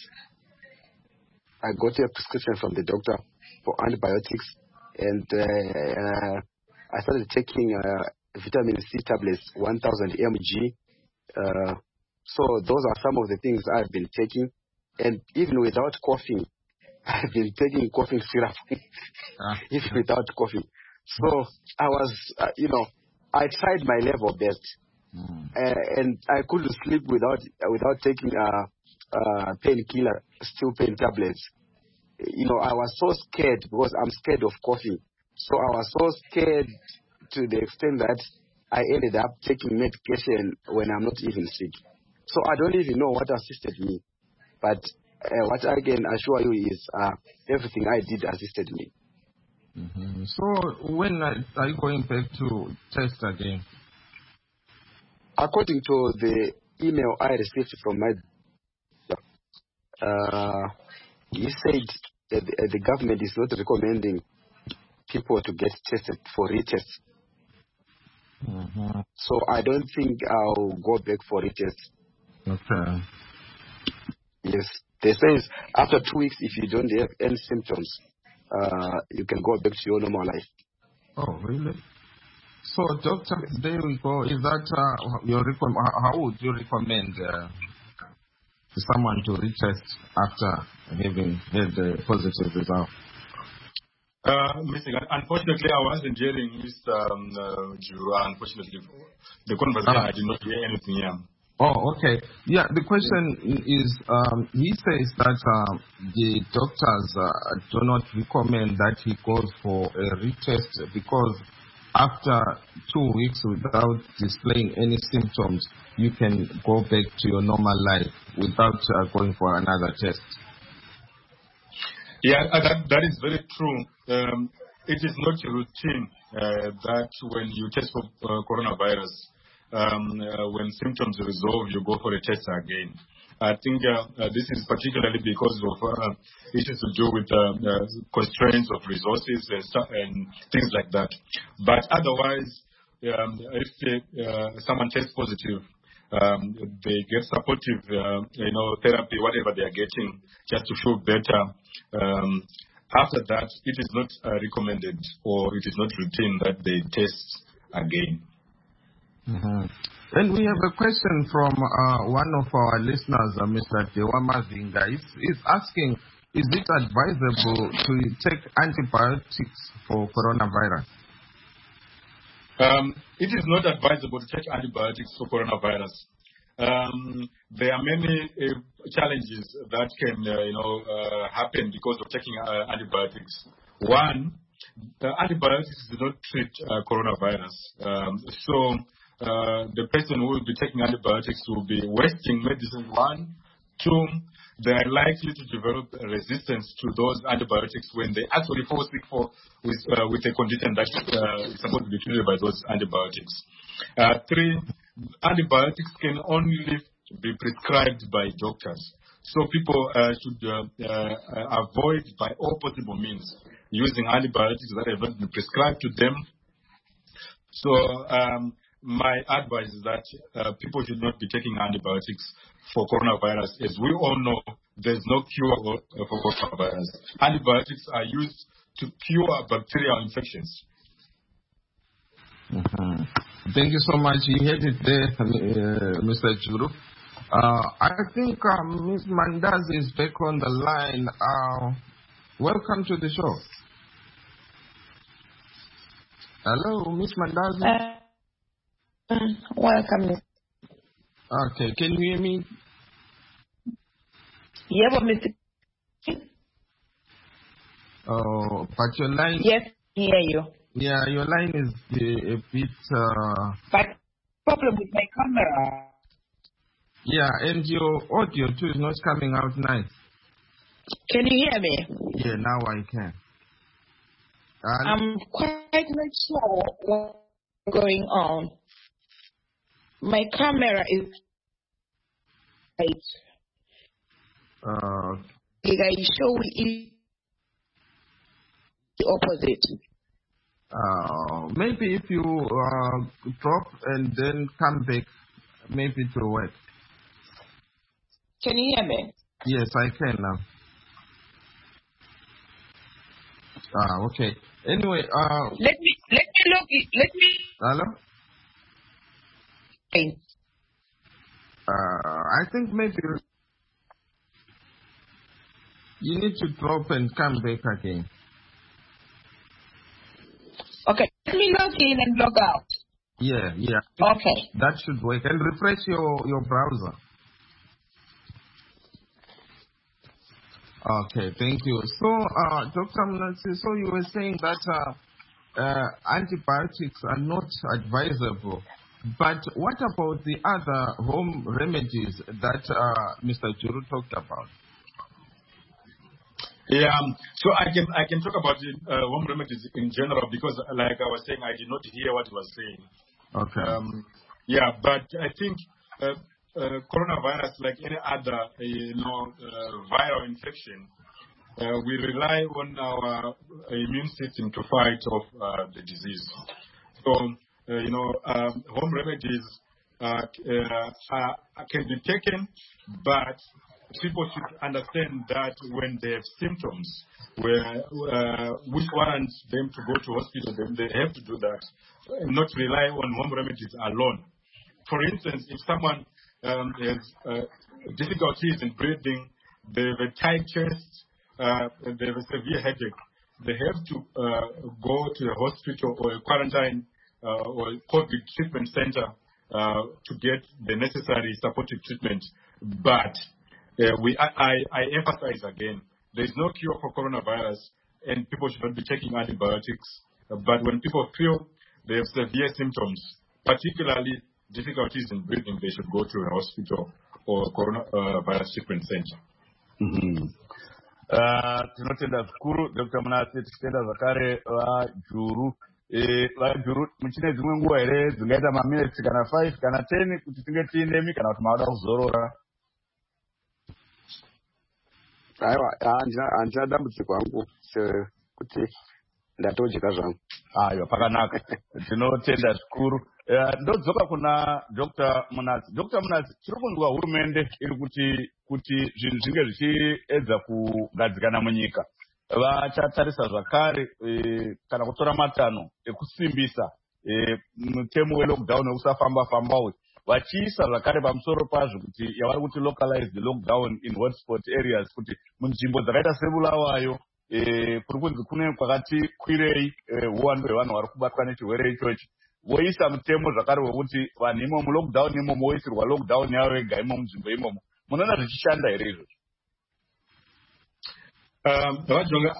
I got a prescription from the doctor for antibiotics, and uh, uh, I started taking uh, vitamin C tablets, one thousand milligrams. Uh, so those are some of the things I've been taking, and even without coughing. I've been taking coughing syrup, ah. even without coughing. So I was, uh, you know, I tried my level best, mm. uh, and I couldn't sleep without without taking uh, uh, painkiller, still pain tablets. You know, I was so scared because I'm scared of coughing. So I was so scared to the extent that I ended up taking medication when I'm not even sick. So I don't even know what assisted me, but. Uh, what I can assure you is uh, everything I did assisted me. Mm-hmm. So when are you going back to test again? According to the email I received from my uh, he said that the, the government is not recommending people to get tested for retests. Mm-hmm. So I don't think I'll go back for retests. Okay. Yes. They say after two weeks, if you don't have any symptoms, uh, you can go back to your normal life. Oh, really? So, doctor, there we go. Is that uh, your recomm- how would you recommend uh, someone to retest after having had a positive result? Uh, Mister Unfortunately, I wasn't hearing Mister Um, uh, Jura, unfortunately, the conversation, uh, I did not hear anything here. Oh, okay. Yeah, the question is, um, he says that uh, the doctors uh, do not recommend that he goes for a retest because after two weeks without displaying any symptoms, you can go back to your normal life without uh, going for another test. Yeah, uh, that, that is very true. Um, it is not routine uh, that when you test for uh, coronavirus, Um, uh, when symptoms resolve, you go for a test again. I think uh, uh, this is particularly because of uh, issues to do with uh, uh, constraints of resources and, stuff and things like that. But otherwise, um, if uh, someone tests positive, um, they get supportive, uh, you know, therapy, whatever they are getting, just to feel better. Um, after that, it is not uh, recommended or it is not routine that they test again. Mm-hmm. And we have a question from uh, one of our listeners, uh, Mister Dewama Zinga. He's, he's asking, is it advisable to take antibiotics for coronavirus? Um, it is not advisable to take antibiotics for coronavirus. Um, there are many uh, challenges that can, uh, you know, uh, happen because of taking uh, antibiotics. One, uh, antibiotics do not treat uh, coronavirus. Um, so uh, the person who will be taking antibiotics will be wasting medicine. One, two, they are likely to develop resistance to those antibiotics when they actually fall sick for with uh, with a condition that uh, is supposed to be treated by those antibiotics. Uh, three, antibiotics can only be prescribed by doctors. So people uh, should uh, uh, avoid by all possible means using antibiotics that have not been prescribed to them. So um, my advice is that uh, people should not be taking antibiotics for coronavirus. As we all know, there's no cure for, for coronavirus. Antibiotics are used to cure bacterial infections. Mm-hmm. Thank you so much. You heard it there, uh, Mister Juru. Uh, I think um, Miz Mandazi is back on the line. Uh, welcome to the show. Hello, Miz Mandazi. Uh, welcome. Okay, can you hear me? Yeah, but Mister Oh, but your line. Yes, hear you. Yeah, your line is a, a bit. Uh... But problem with my camera. Yeah, and your audio too is not coming out nice. Can you hear me? Yeah, now I can. And I'm quite not sure what's going on. My camera is right. Uh, I show it the opposite. Uh, maybe if you uh, drop and then come back, maybe it will work. Can you hear me? Yes, I can now. Ah, okay. Anyway, uh, let me let me look. Let me. Hello. Okay. Uh, I think maybe you need to drop and come back again. Okay, let me log in and log out. Yeah, yeah. Okay. That should work. And refresh your, your browser. Okay, thank you. So, uh, Doctor Mnatsi, so you were saying that uh, uh, antibiotics are not advisable. But what about the other home remedies that uh, Mister Juru talked about? Yeah, um, so I can I can talk about the, uh, home remedies in general because, like I was saying, I did not hear what he was saying. Okay. Um, yeah, but I think uh, uh, coronavirus, like any other, uh, you know, uh, viral infection, uh, we rely on our immune system to fight off uh, the disease. So, uh, you know, um, home remedies uh, uh, are, can be taken, but people should understand that when they have symptoms where uh, which warrants them to go to hospital, then they have to do that, and not rely on home remedies alone. For instance, if someone um, has uh, difficulties in breathing, they have a tight chest, uh, they have a severe headache, they have to uh, go to a hospital or a quarantine uh, or a COVID treatment center uh, to get the necessary supportive treatment. But Uh, we, I, I, I emphasize again, there is no cure for coronavirus, and people should not be taking antibiotics. Uh, but when people feel they have severe symptoms, particularly difficulties in breathing, they should go to a hospital or coronavirus uh, treatment center. Mm-hmm. Uh, tinotenda zvikuru Doctor Mnatsi, tichitenda zvakare vaJuru. vaJuru, muchine dzimwe nguva here dzingaita maminutes kana five kana ten kuti tinge tiinemi kana kuti mauda kuzorora? Aiwa, handina dambudziko hangu kuti ndatojeka zvangu. Aiwa, pakanaka. Tinotenda zvikuru. ndodzoka kuna Doctor Munatsi. Doctor Munatsi, tiri kunzwa hurumende iri kuti kuti zvinhu zvinge zvichiedza kugadzikana munyika. Vachatarisa zvakare kana kutora matanho ekusimbisa mutemo welockdown wekusafamba famba uyu, vachiisa zvakare pamusoro pazvo kuti yavari kuti localized lockdown in hotspot areas, kuti munzvimbo dzakaita sebulawayo kuri kunzi kune kwakati kwirei uwandu hwevanhu vari kubatwa nechirwere ichochi, voisa mutemo zvakare wekuti vanhu imomo lockdown imomo voisirwa lockdown yavo vega imomo munzvimbo imomo. Munoona zvichishanda here izvozvo? vajonga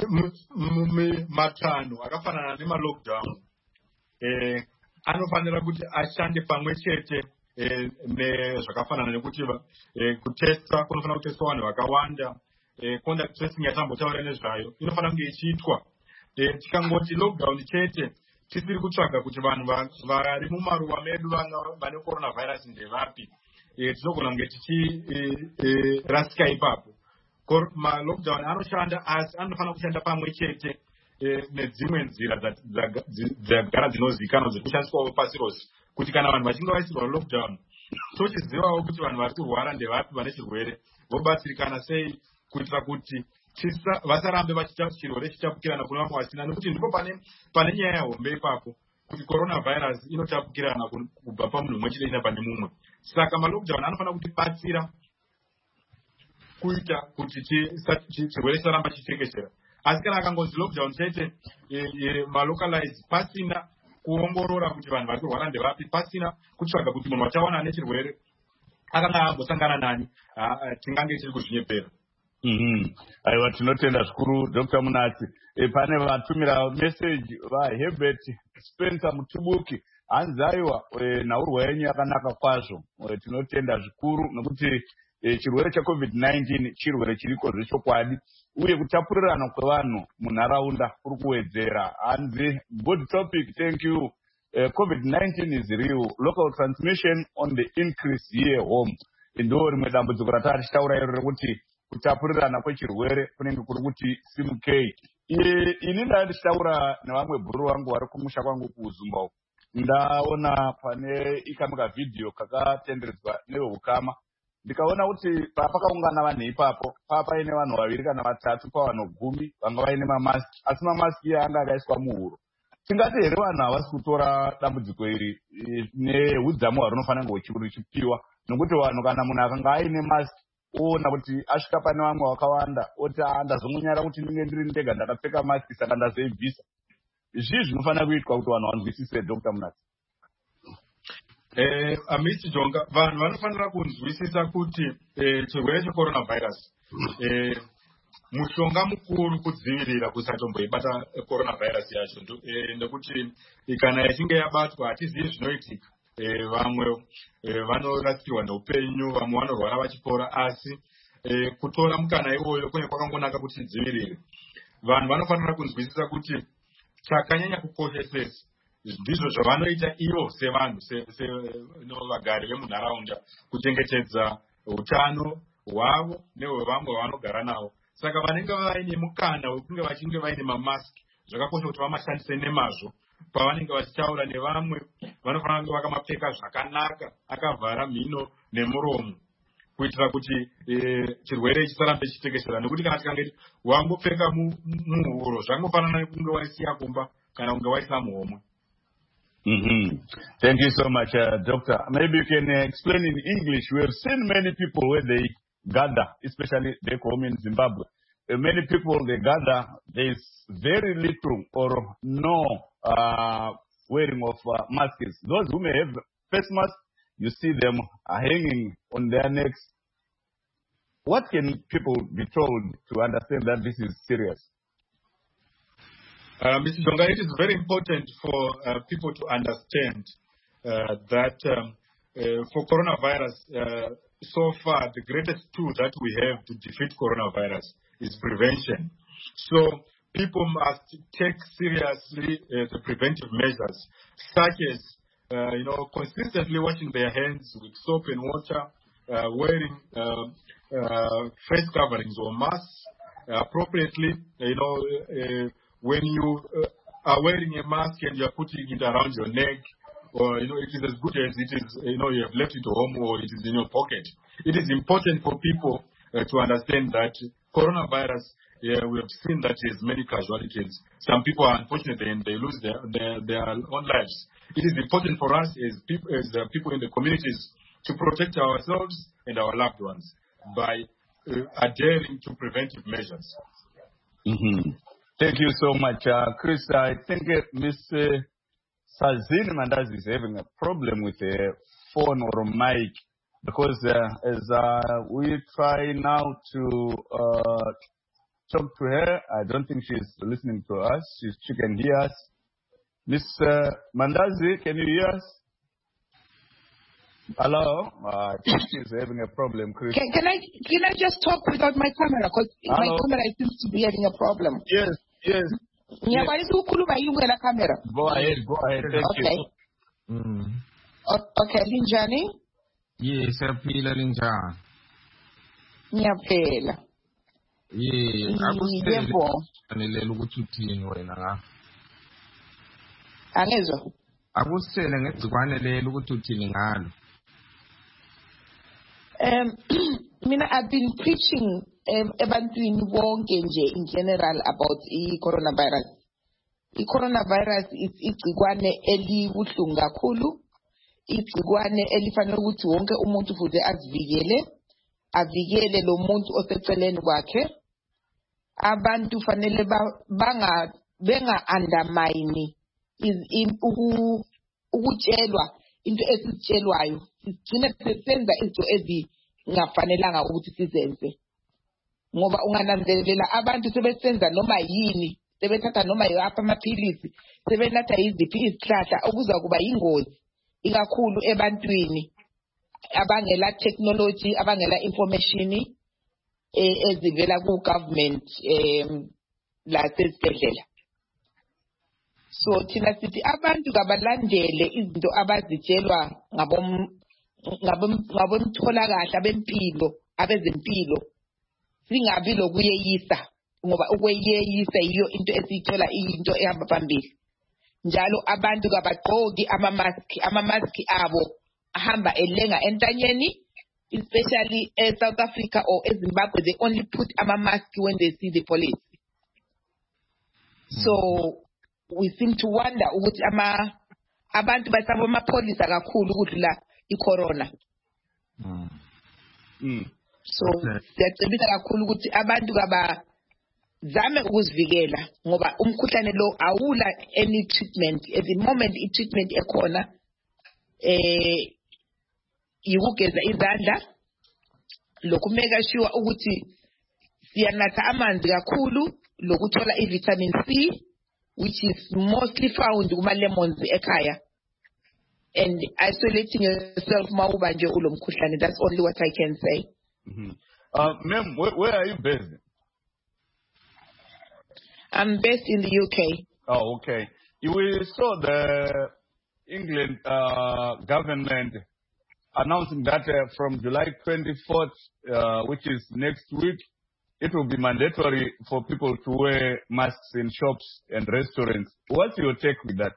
matanho akafanana nemalockdown anofanira kuti ashande pamwe chete nezvakafanana nekuti kutesta kunofanira kutestwa vanhu vakawanda. Contact tracing yatambotaura nezvayo inofanira kunge ichiitwa. Tikangoti lockdown chete tisiri kutsvaga kuti vanhu vari mumaruwa medu vane coronavirus ndevapi, tinogona kunge tichirasika ipapo. Malockdown anoshanda asi anofanira kushanda pamwe chete nedzimwe nzira dzagara dzinozivikanwa dzekushandiswawo pasi rose, kuti kana vanhu vachinge vaisirwa lockdown tochizivawo kuti vanhu vari kurwara ndevapi vane chirwere, vobatsirikana sei kuitira kuti vasarambe vachiita chirwere chichitapukirana kuna vamwe vasina, nekuti ndipo pane nyaya yahombe ipapo kuti coronavirus inotapukirana kubva pamunhu mumwe chichienda pane mumwe. Saka malockdown anofanira kutibatsira kuita kuti chirwere chisaramba chichitekeshera. Asi kana akangonzi lockdown chete malocalized pasina kuongorora kuti vanhu vari kurwara ndevapi, pasina kutsvaga kuti munhu wachawana nechirwere akanga ambosangana nani, tingange tiri kuzvinyepera. Aiwa, tinotenda zvikuru Doctor Munatsi. Pane vatumira message vaHerbert Spencer Mutubuki, hanzi aiwa nhaurwa yenyu yakanaka kwazvo. Tinotenda zvikuru nekuti chirwere checovid nineteen chirwere chiriko zvechokwadi, uye kutapurirana kwevanhu munharaunda kuri kuwedzera. Hanzi good topic, thank you. Uh, covid nineteen is real, local transmission on the increase here home. Ndo rimwe dambudziko ratari tichitaura iro rekuti kutapurirana kwechirwere kunenge kuri kuti simukei. Ini ndanga ndichitaura nevamwe bhuru vangu vari kumusha kwangu kuZumba uku, ndaona pane ikamuka vhidhiyo kakatenderedzwa nevehukama, ndikaona kuti pakaungana vanhu ipapo papaine vanhu vaviri kana vatatu pavanhu gumi vanga vaine mamaski, asi mamaski iye anga akaiswa muhuro. Tingati here vanhu havasi kutora dambudziko iri neudzamu hwari unofanira kunge huchipiwa, nokuti vanhu kana munhu akanga aine maski oona kuti asvika pane vamwe vakawanda oti ndazongunyara kuti ndinge ndiri ndega ndakapfeka maski saka ndazoibvisa. Izvi zvinofanira kuitwa kuti vanhu vanzwisise. Doctor Munatsi. Eh, Amisi Jonga, vanhu vanofanira kunzwisisa kuti chirwere checoronavirus eh, mushonga mukuru kudzivirira kusatomboibata coronavirus yacho, nekuti kana ichinge yabatwa hatizivi zvinoitika. Vamwe vanorasikirwa neupenyu, vamwe vanorwara vachipora, asi kutora mukana iwoyo kune kwakangonaka kuti tidzivirire. Vanhu vanofanira kunzwisisa kuti chakanyanya kukoshesesa ndizvo zvavanoita ivo sevanhu sevagari vemunharaunda, kuchengetedza utano hwavo nehwevamwe vavanogara navo. Saka vanenge vaine mukana wekunge vachinge vaine mamaski, zvakakosha kuti vamashandise nemazvo. Pavanenge vachitaura nevamwe vanofanira kunge vakamapfeka zvakanaka, akavhara mhino nemuromo, kuitira kuti chirwere chisarambe chichitekeshera. Nekuti kana tikangeti wangopfeka muhuro zvangofanana nekunge waisiya kumba kana kunge waisa muhomwe. Mm-hmm. Thank you so much, uh, Doctor. Maybe you can uh, explain in English. We have seen many people where they gather, especially back home in Zimbabwe. Uh, many people, they gather, there is very little or no uh, wearing of uh, masks. Those who may have face masks, you see them are hanging on their necks. What can people be told to understand that this is serious? Uh, Mister Jonga, it is very important for uh, people to understand uh, that um, uh, for coronavirus, uh, so far the greatest tool that we have to defeat coronavirus is prevention. So people must take seriously uh, the preventive measures, such as uh, you know, consistently washing their hands with soap and water, uh, wearing uh, uh, face coverings or masks uh, appropriately. You know. Uh, When you uh, are wearing a mask and you are putting it around your neck or you know, it is as good as it is, you know, you have left it home or it is in your pocket. It is important for people uh, to understand that coronavirus, yeah, we have seen that there's many casualties. Some people are unfortunate and they lose their, their, their own lives. It is important for us as people, as uh, people in the communities to protect ourselves and our loved ones by uh, adhering to preventive measures. Mm-hmm. Thank you so much, uh, Chris. I think uh, Miss Uh, Sazini Mandazi is having a problem with a phone or a mic because uh, as uh, we try now to uh, talk to her, I don't think she's listening to us. She's, she can hear us. Miss Uh, Mandazi, can you hear us? Hello? Uh, I think she's having a problem, Chris. Can, can I can I just talk without my camera? Because my camera seems to be having a problem. Yes, yes. Yeah, but it's a camera. Go ahead, go ahead. Thank Okay. you. Mm. O- Okay, Linjani? Yes, siyaphila linjani? Ngiyaphela. Yeah, akusele Yebo. fanele ukuthi uthini wena nga. Angezwa? Akusele ngegcikwane lelo ukuthi uthini ngalo. Um, mina, I've been preaching um, ebantwini bonke nje in general about i-coronavirus. I-coronavirus is igcikwane elibuhlungu kakhulu. Igcikwane elifanele ukuthi wonke umuntu futhi azivikele. Avikele lo muntu oseceleni kwakhe. Abantu fanele banga benga undermine is uku ukutshelwa into esitshelwayo. Sigcina sesenza izinto ezingafanelanga ukuthi sizenze. Ngoba ungananzelela abantu sebesenza noma yini, sebethatha noma yapha amaphilisi, sebenatha iziphi izihlahla okuza kuba yingozi ikakhulu ebantwini abangela technology, abangela information eh, ezivela ku government em la sesibhedlela. So thina sithi abantu kabalandele izinto abazitshelwa ngabom ngabomtholakahle abempilo abezempilo, singabi lokuyeyisa ngoba ukweyeyisa yiyo into esiyithola into ehamba phambili. Njalo abantu kabagqoki ama mask ama mask abo ahamba elenga entanyeni, especially in South Africa or Zimbabwe. They only put ama mask when they see the police. So we seem to wonder ukuthi ama abantu basaba amapolisa kakhulu ukudlula icorona. Mm. Mm. So siyacebisa kakhulu ukuthi abantu kaba zame ukuzivikela ngoba umkhuhlane lo awula any treatment. At the moment i treatment ekhona eh yikugeza izandla, lokumeka sure ukuthi siyanatha amanzi kakhulu, lokuthola i vitamin C which is mostly found kuma lemons ekhaya, and isolating yourself mawuba nje ulomkhuhlane. That's only what I can say. Mm-hmm. Uh, ma'am, where, where are you based? I'm based in the U K. Oh, okay. We saw the England uh, government announcing that uh, from July twenty-fourth, uh, which is next week, it will be mandatory for people to wear masks in shops and restaurants. What's your take with that?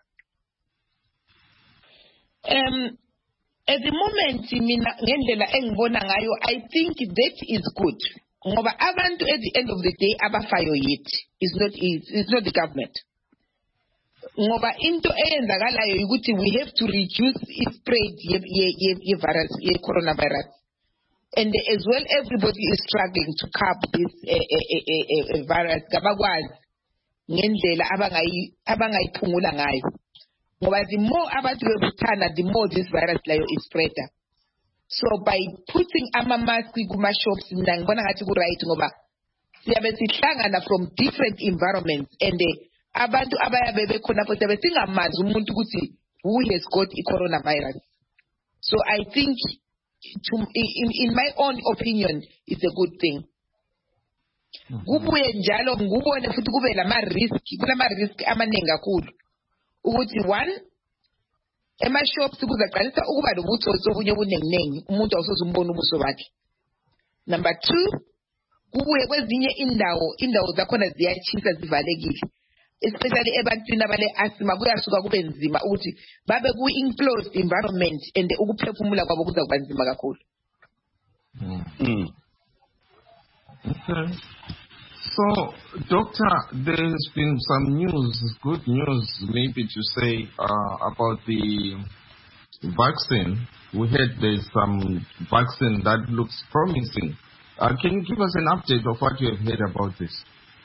Um, at the moment, mina ngendlela engibona ngayo, I think that is good. Ngoba abantu at the end of the day abafayo yithi is not is it's not the government. Ngoba into eyenzakalayo ukuthi we have to reduce the spread ye ye ye virus ye coronavirus. And as well, everybody is struggling to curb this uh, uh, uh, uh, virus. Kabakwazi ngendlela abangayi abangayiphungula ngayo. Ngoba the more abantu bebuthana, the more this virus layo is spreader. So by putting ama mask kuma shops, mina ngibona ngathi ku right ngoba siyabe sihlangana from different environments, and uh, abantu abayabe bekhona futhi siyabe singamazi umuntu ukuthi who has got i coronavirus. So I think to, in, in my own opinion, it's a good thing. Kubuye njalo ngubone futhi kube lama risk, kulama risk amaningi kakhulu. Ukuthi one, ema shops kuzaqalisa ukuba lobutsotsi obunye obuningi, umuntu awusoze umbone ubuso bakhe. Number two, kubuye kwezinye indawo, indawo zakhona ziyachisa zivalekile. especially ebantwini abale asthma kuyasuka kube nzima ukuthi babe ku enclosed environment and ukuphefumula kwabo kuza kuba nzima kakhulu. Mm. Okay. So, Doctor, there's been some news, good news maybe to say uh, about the vaccine. We heard there's some vaccine that looks promising. Uh, can you give us an update of what you have heard about this?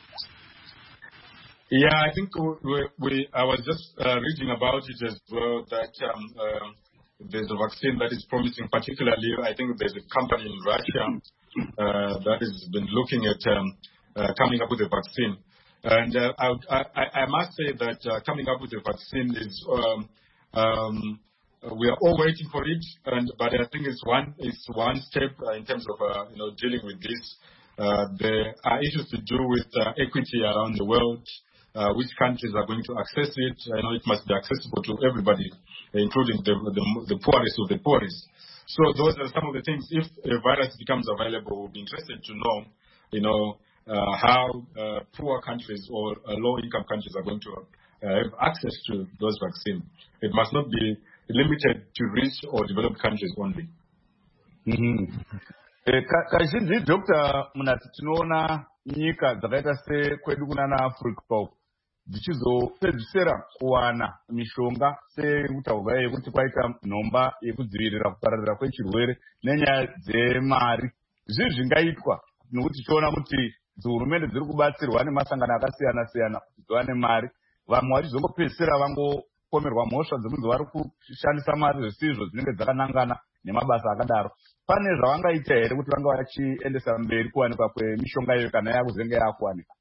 Yeah, I think we, we I was just uh, reading about it as well, that um, uh, there's a vaccine that is promising, particularly I think there's a company in Russia uh, that has been looking at um, uh, coming up with a vaccine. And uh, I, I, I must say that uh, coming up with a vaccine is, um, um, we are all waiting for it, and but I think it's one, it's one step uh, in terms of uh, you know, dealing with this. Uh, there are issues to do with uh, equity around the world. Uh, which countries are going to access it? I know it must be accessible to everybody, including the, the, the poorest of the poorest. So those are some of the things. If a virus becomes available, we'll be interested to know, you know, uh, how uh, poor countries or uh, low-income countries are going to uh, have access to those vaccines. It must not be limited to rich or developed countries only. Mm-hmm. Eh, kazhinji Doctor munati tinoona nyika dzakaita sekwedu kuna naAfrica dzichizopedzisira kuwana mishonga sekutaurwa yekuti kwaita nhomba yekudzivirira kupararira kwechirwere nenyaya dzemari. Zvizvi zvingaitwa nokuti tichiona kuti dzihurumende dziri kubatsirwa nemasangano akasiyana siyana kuti dziwane mari, vamwe vachizongopedzisira vangopomerwa mhosva dzekunzi vari kushandisa mari zvisizvo dzinenge dzakanangana nemabasa akadaro. Pane zvavangaita here kuti vanga vachiendesa mberi kuwanikwa kwemishonga iyo kana yakuzenge yakuwanika?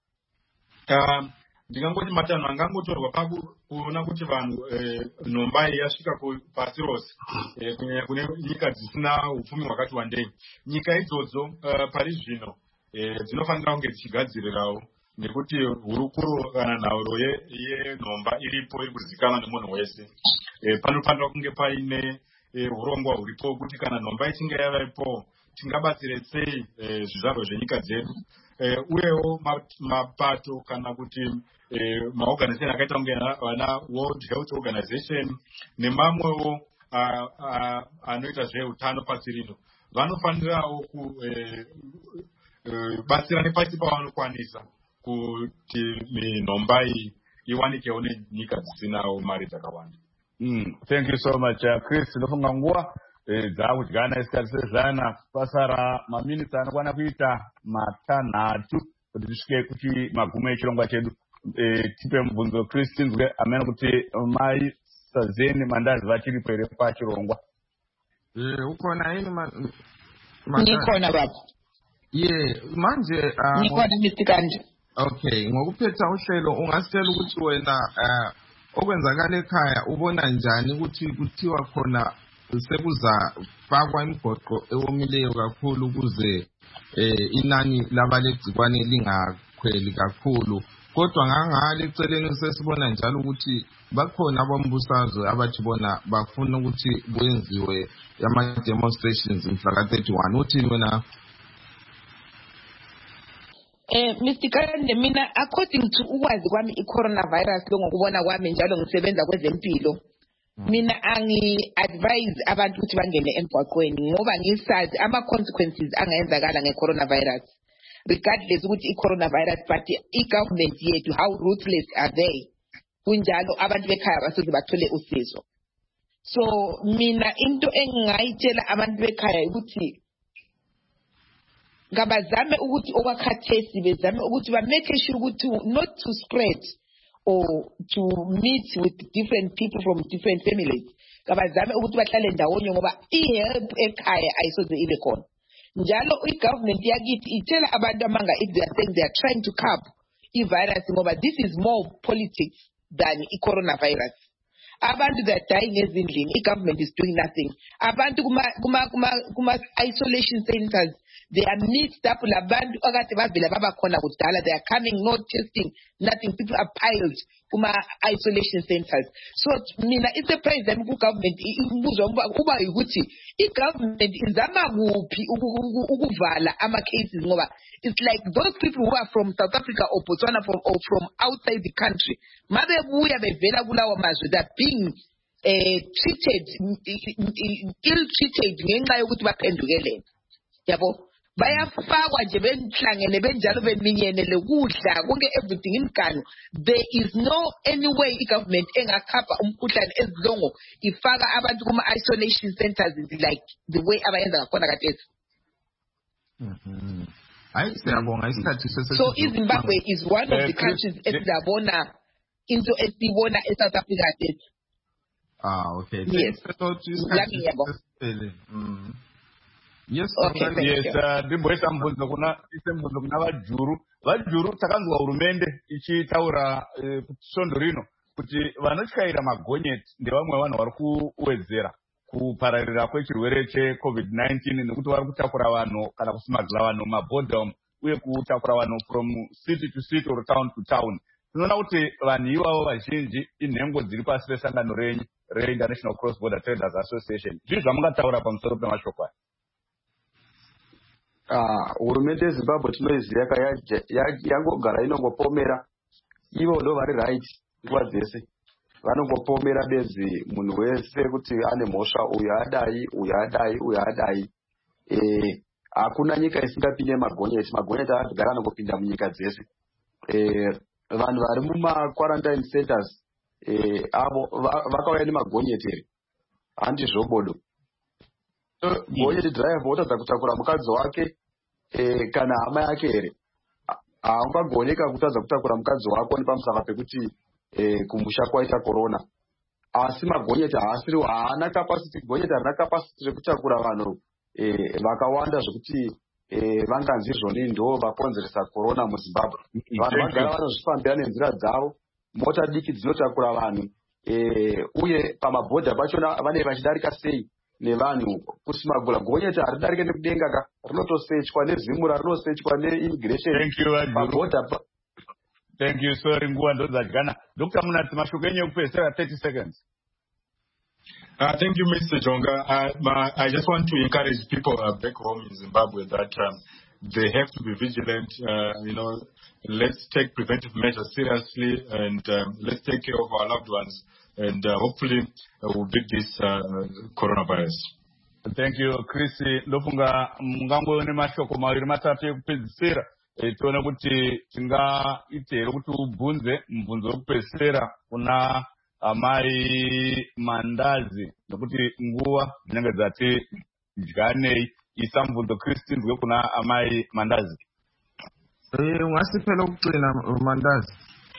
Ndingangoti matanho angangotorwa pakuona kuti vanhu nhomba iyi yasvika pasi rose kune nyika dzisina upfumi hwakati wandei. Nyika idzodzo pari zvino dzinofanira kunge dzichigadzirirawo, nekuti hurukuro kana nhauro yenhomba iripo iri kuzivikanwa nemunhu wese. Panofanira kunge paine urongwa huripo kuti kana nhomba ichinge yavaipo tingabatsire sei zvizvarwa zvenyika dzedu. Uyewo mapato kana kuti maorganization akaita kunge vana World Health Organization nemamwewo anoita zveutano pasi rino vanofanirawo kubatsira nepasi pavanokwanisa kuti nhomba iyi iwanikewo nenyika dzisinawo mari dzakawanda. Mm, thank you so much uh, Chris. Ndofunga nguwa dzakudyana isikarisezana pasara maminitsi anokwana kuita matanhatu kuti tisvike kuti magumo echirongwa chedu. Tipe mubvunzo Chris tinzwe amene kuti mai Sazeni Mandazi vachiripo here pachirongwa. Ukona yini nikona baba? Ye manje nikona misikanje. Okay, ngokuphetha uhlelo ungasitshela ukuthi wena okwenzakala ekhaya ubona njani ukuthi kuthiwa khona sekuza fakwa imigoqo ewomileyo kakhulu ukuze inani labalegcikwane lingakhweli kakhulu, kodwa ngangale eceleni sesibona njalo ukuthi bakhona abombusazwe abathi bona bafuna ukuthi kwenziwe ama-demonstrations mhla ka thirty-one. Uthini wena? Eh Mister Kande, mina according to ukwazi kwami i-coronavirus lo ngokubona kwami njalo ngisebenza kwezempilo, mina angi advise abantu ukuthi bangene emgwaqweni ngoba ngisazi ama consequences angayenzakala nge-coronavirus, regardless ukuthi i-coronavirus but i-government yethu how ruthless are they, kunjalo abantu bekhaya basoze bathole usizo. So mina into engingayitshela abantu bekhaya ukuthi ngabazame ukuthi okwakhathesi bezame ukuthi ba make sure ukuthi not to spread or to meet with different people from different families. Ngabazame ukuthi bahlale ndawonye ngoba i-help ekhaya ayisoze ibe khona. Njalo i-government yakithi itshela abantu amanga if they are saying they are trying to curb i-virus ngoba this is more politics than i-coronavirus. Abantu that are dying ezindlini, i-government is doing nothing. Abantu kuma kuma kuma kuma isolation centers they are mixed up labantu akade bavela babakhona kudala. They are coming, not testing, nothing. People are piled kuma isolation centers. So mina it's a praise that government imbuzo kuba ukuthi i-government izama kuphi ukuvala ama cases ngoba it's like those people who are from South Africa or Botswana from or from outside the country mabebuya bevela kulawo mazwe that being uh, treated ill treated ngenxa yokuthi baphendukelele yabo bayafakwa nje benhlangene benjalo beminyenele kudla konke everything imgano. There is no any way i-government engakhapha umkhuhlane ezilongo ifaka abantu kuma isolation centers like the way abayenza ngakhona kade. Mhm. Ayisiyabonga isikhathi sese. So iZimbabwe is one of the countries esizabona into esibona eSouth Africa kade. Ah, okay. Yes. Mm. Yes, okay, yes, ndimboisa mubvunzo kuna ise mubvunzo kuna vajuru. Vajuru takanzwa hurumende ichitaura svondo rino kuti vanotyaira magonyeti ndevamwe vanhu vari kuwedzera kupararira kwechirwere checovid nineteen nekuti vari kutakura vanhu kana kusimadzira vanhu mabhodha uye kutakura vanhu from city to city or town to town. Tinoona kuti vanhu ivavo vazhinji inhengo dziri pasi pesangano renyu reInternational Cross Border Traders Association. Zvii zvamungataura pamusoro pemashoko aya? Ah, hurumende yeZimbabwe tinoiziva yangogara inongopomera ivo ndo vari right nguva dzese vanongopomera bedzi munhu wese kuti ane mhosva uyu adai uyu adai uyu adai. Eh, hakuna nyika isingapinde magonyeti. Magonyeti akagara anongopinda munyika dzese. Eh, vanhu vari muma quarantine centers eh, avo vakauya nemagonyeti here handi zvobodo. Gonyeti driver otadza kutakura mukadzi wake eh, kana hama yake here haungagoneka kutadza kutakura mukadzi wako nepamusaka pekuti eh, kumusha kwaita corona. Asi magonyeti haasiri haana capacity. Gonyeti harina capacity rekutakura vanhu eh, vakawanda zvekuti eh, vanganzi izvoni ndo vakonzeresa corona muZimbabwe. Vanhu vagara vanozvifambira nenzira dzavo. Mota diki dzinotakura vanhu eh, uye pamabhodha pachona vane vachidarika sei nevanhu kusimagura. Gonyeti haridarike nekudenga ka rinotosechwa nezimura rinosechwa neimmigration pabhodha. Thank you. Sorry, nguva ndodzadikana. Doctor Munatsi, mashoko enyu ekupedzisira thirty seconds. Uh, thank you, Mister Jonga. Uh, my, I just want to encourage people uh, back home in Zimbabwe that um, they have to be vigilant. Uh, you know, let's take preventive measures seriously and um, let's take care of our loved ones. And uh, hopefully uh, we'll beat this uh, coronavirus. Thank you, Chris. Ndofunga mungango ne mashoko maviri matatu ekupedzisira tione kuti tingaite kuti ubvunze mubvunzo wekupedzisira kuna amai Mandazi nekuti nguva dzinenge dzati dyanei. Isa mubvunzo Chris tinzwe kuna amai Mandazi. Eh, ungasipela ukugcina Mandazi.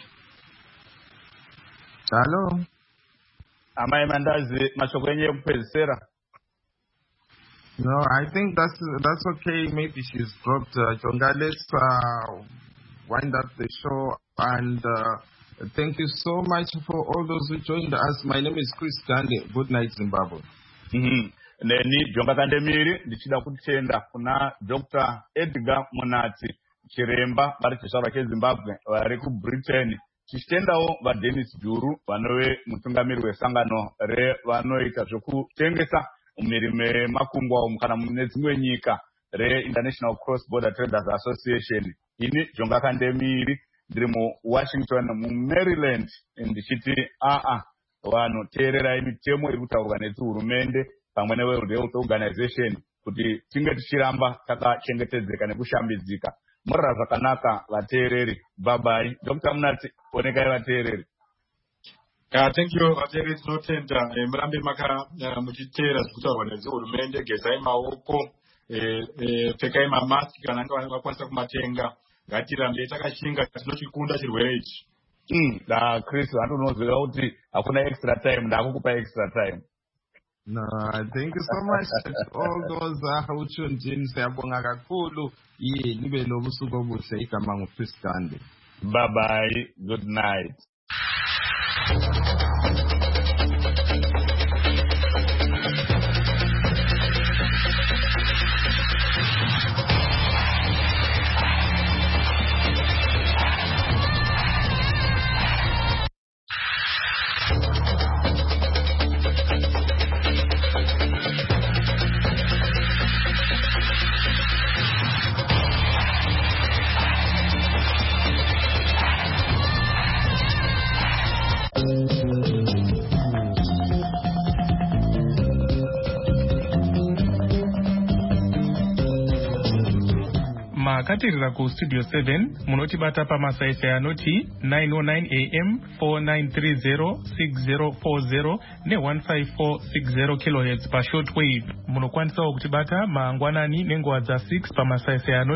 Hello. Amai Mandazi, mashoko enyu ekupedzisira. No, I think that's that's okay. Maybe she's dropped. Uh, Jonga, let's uh, wind up the show. And uh, thank you so much for all those who joined us. My name is Chris Gandhi. Good night, Zimbabwe. Mm-hmm. Neni Jonga Kandemiri, ndichida kutenda kuna Doctor Edgar Munatsi, chiremba vari chizvarwa cheZimbabwe vari kuBritain. Tichitendawo vaDennis Juru vanove mutungamiri wesangano revanoita zvokutengesa mumhiri memakungwa umu kana mune dzimwe nyika reInternational Cross Border Traders Association. Ini Jonga Kandemiri ndiri muWashington muMaryland ndichiti aa vanhu teererai mitemo iri kutaurwa nedzihurumende pamwe neWorld Health Organization kuti tinge tichiramba takachengetedzeka nekushambidzika. Murara zvakanaka vateereri. Bye bye. Doctor Munatsi, onekai vateereri. Uh, thank you, vateereri. Tinotenda murambe maka muchiteera zvekutaurwa nedzihurumende. Gezai maoko, pfekai mamaski kana vakwanisa kumatenga. Ngatirambe takashinga tinochikunda chirwere ichi. Mm, da Chris anonoziva kuti hakuna extra time, ndakukupa extra time. No, thank you so much all those uh, who tuned in. Siyabonga kakhulu. Ye nibe nobusuku obuhle igama nguChris Gandhi. Bye bye. Good night. makatirira kustudio seven munotibata pamasaisai anoti nine oh nine a m four nine three zero six zero four zero ne one five four six zero kilohertz pashortwave. Munokwanisawo kutibata mangwanani nenguva dza six pamasaisai anoti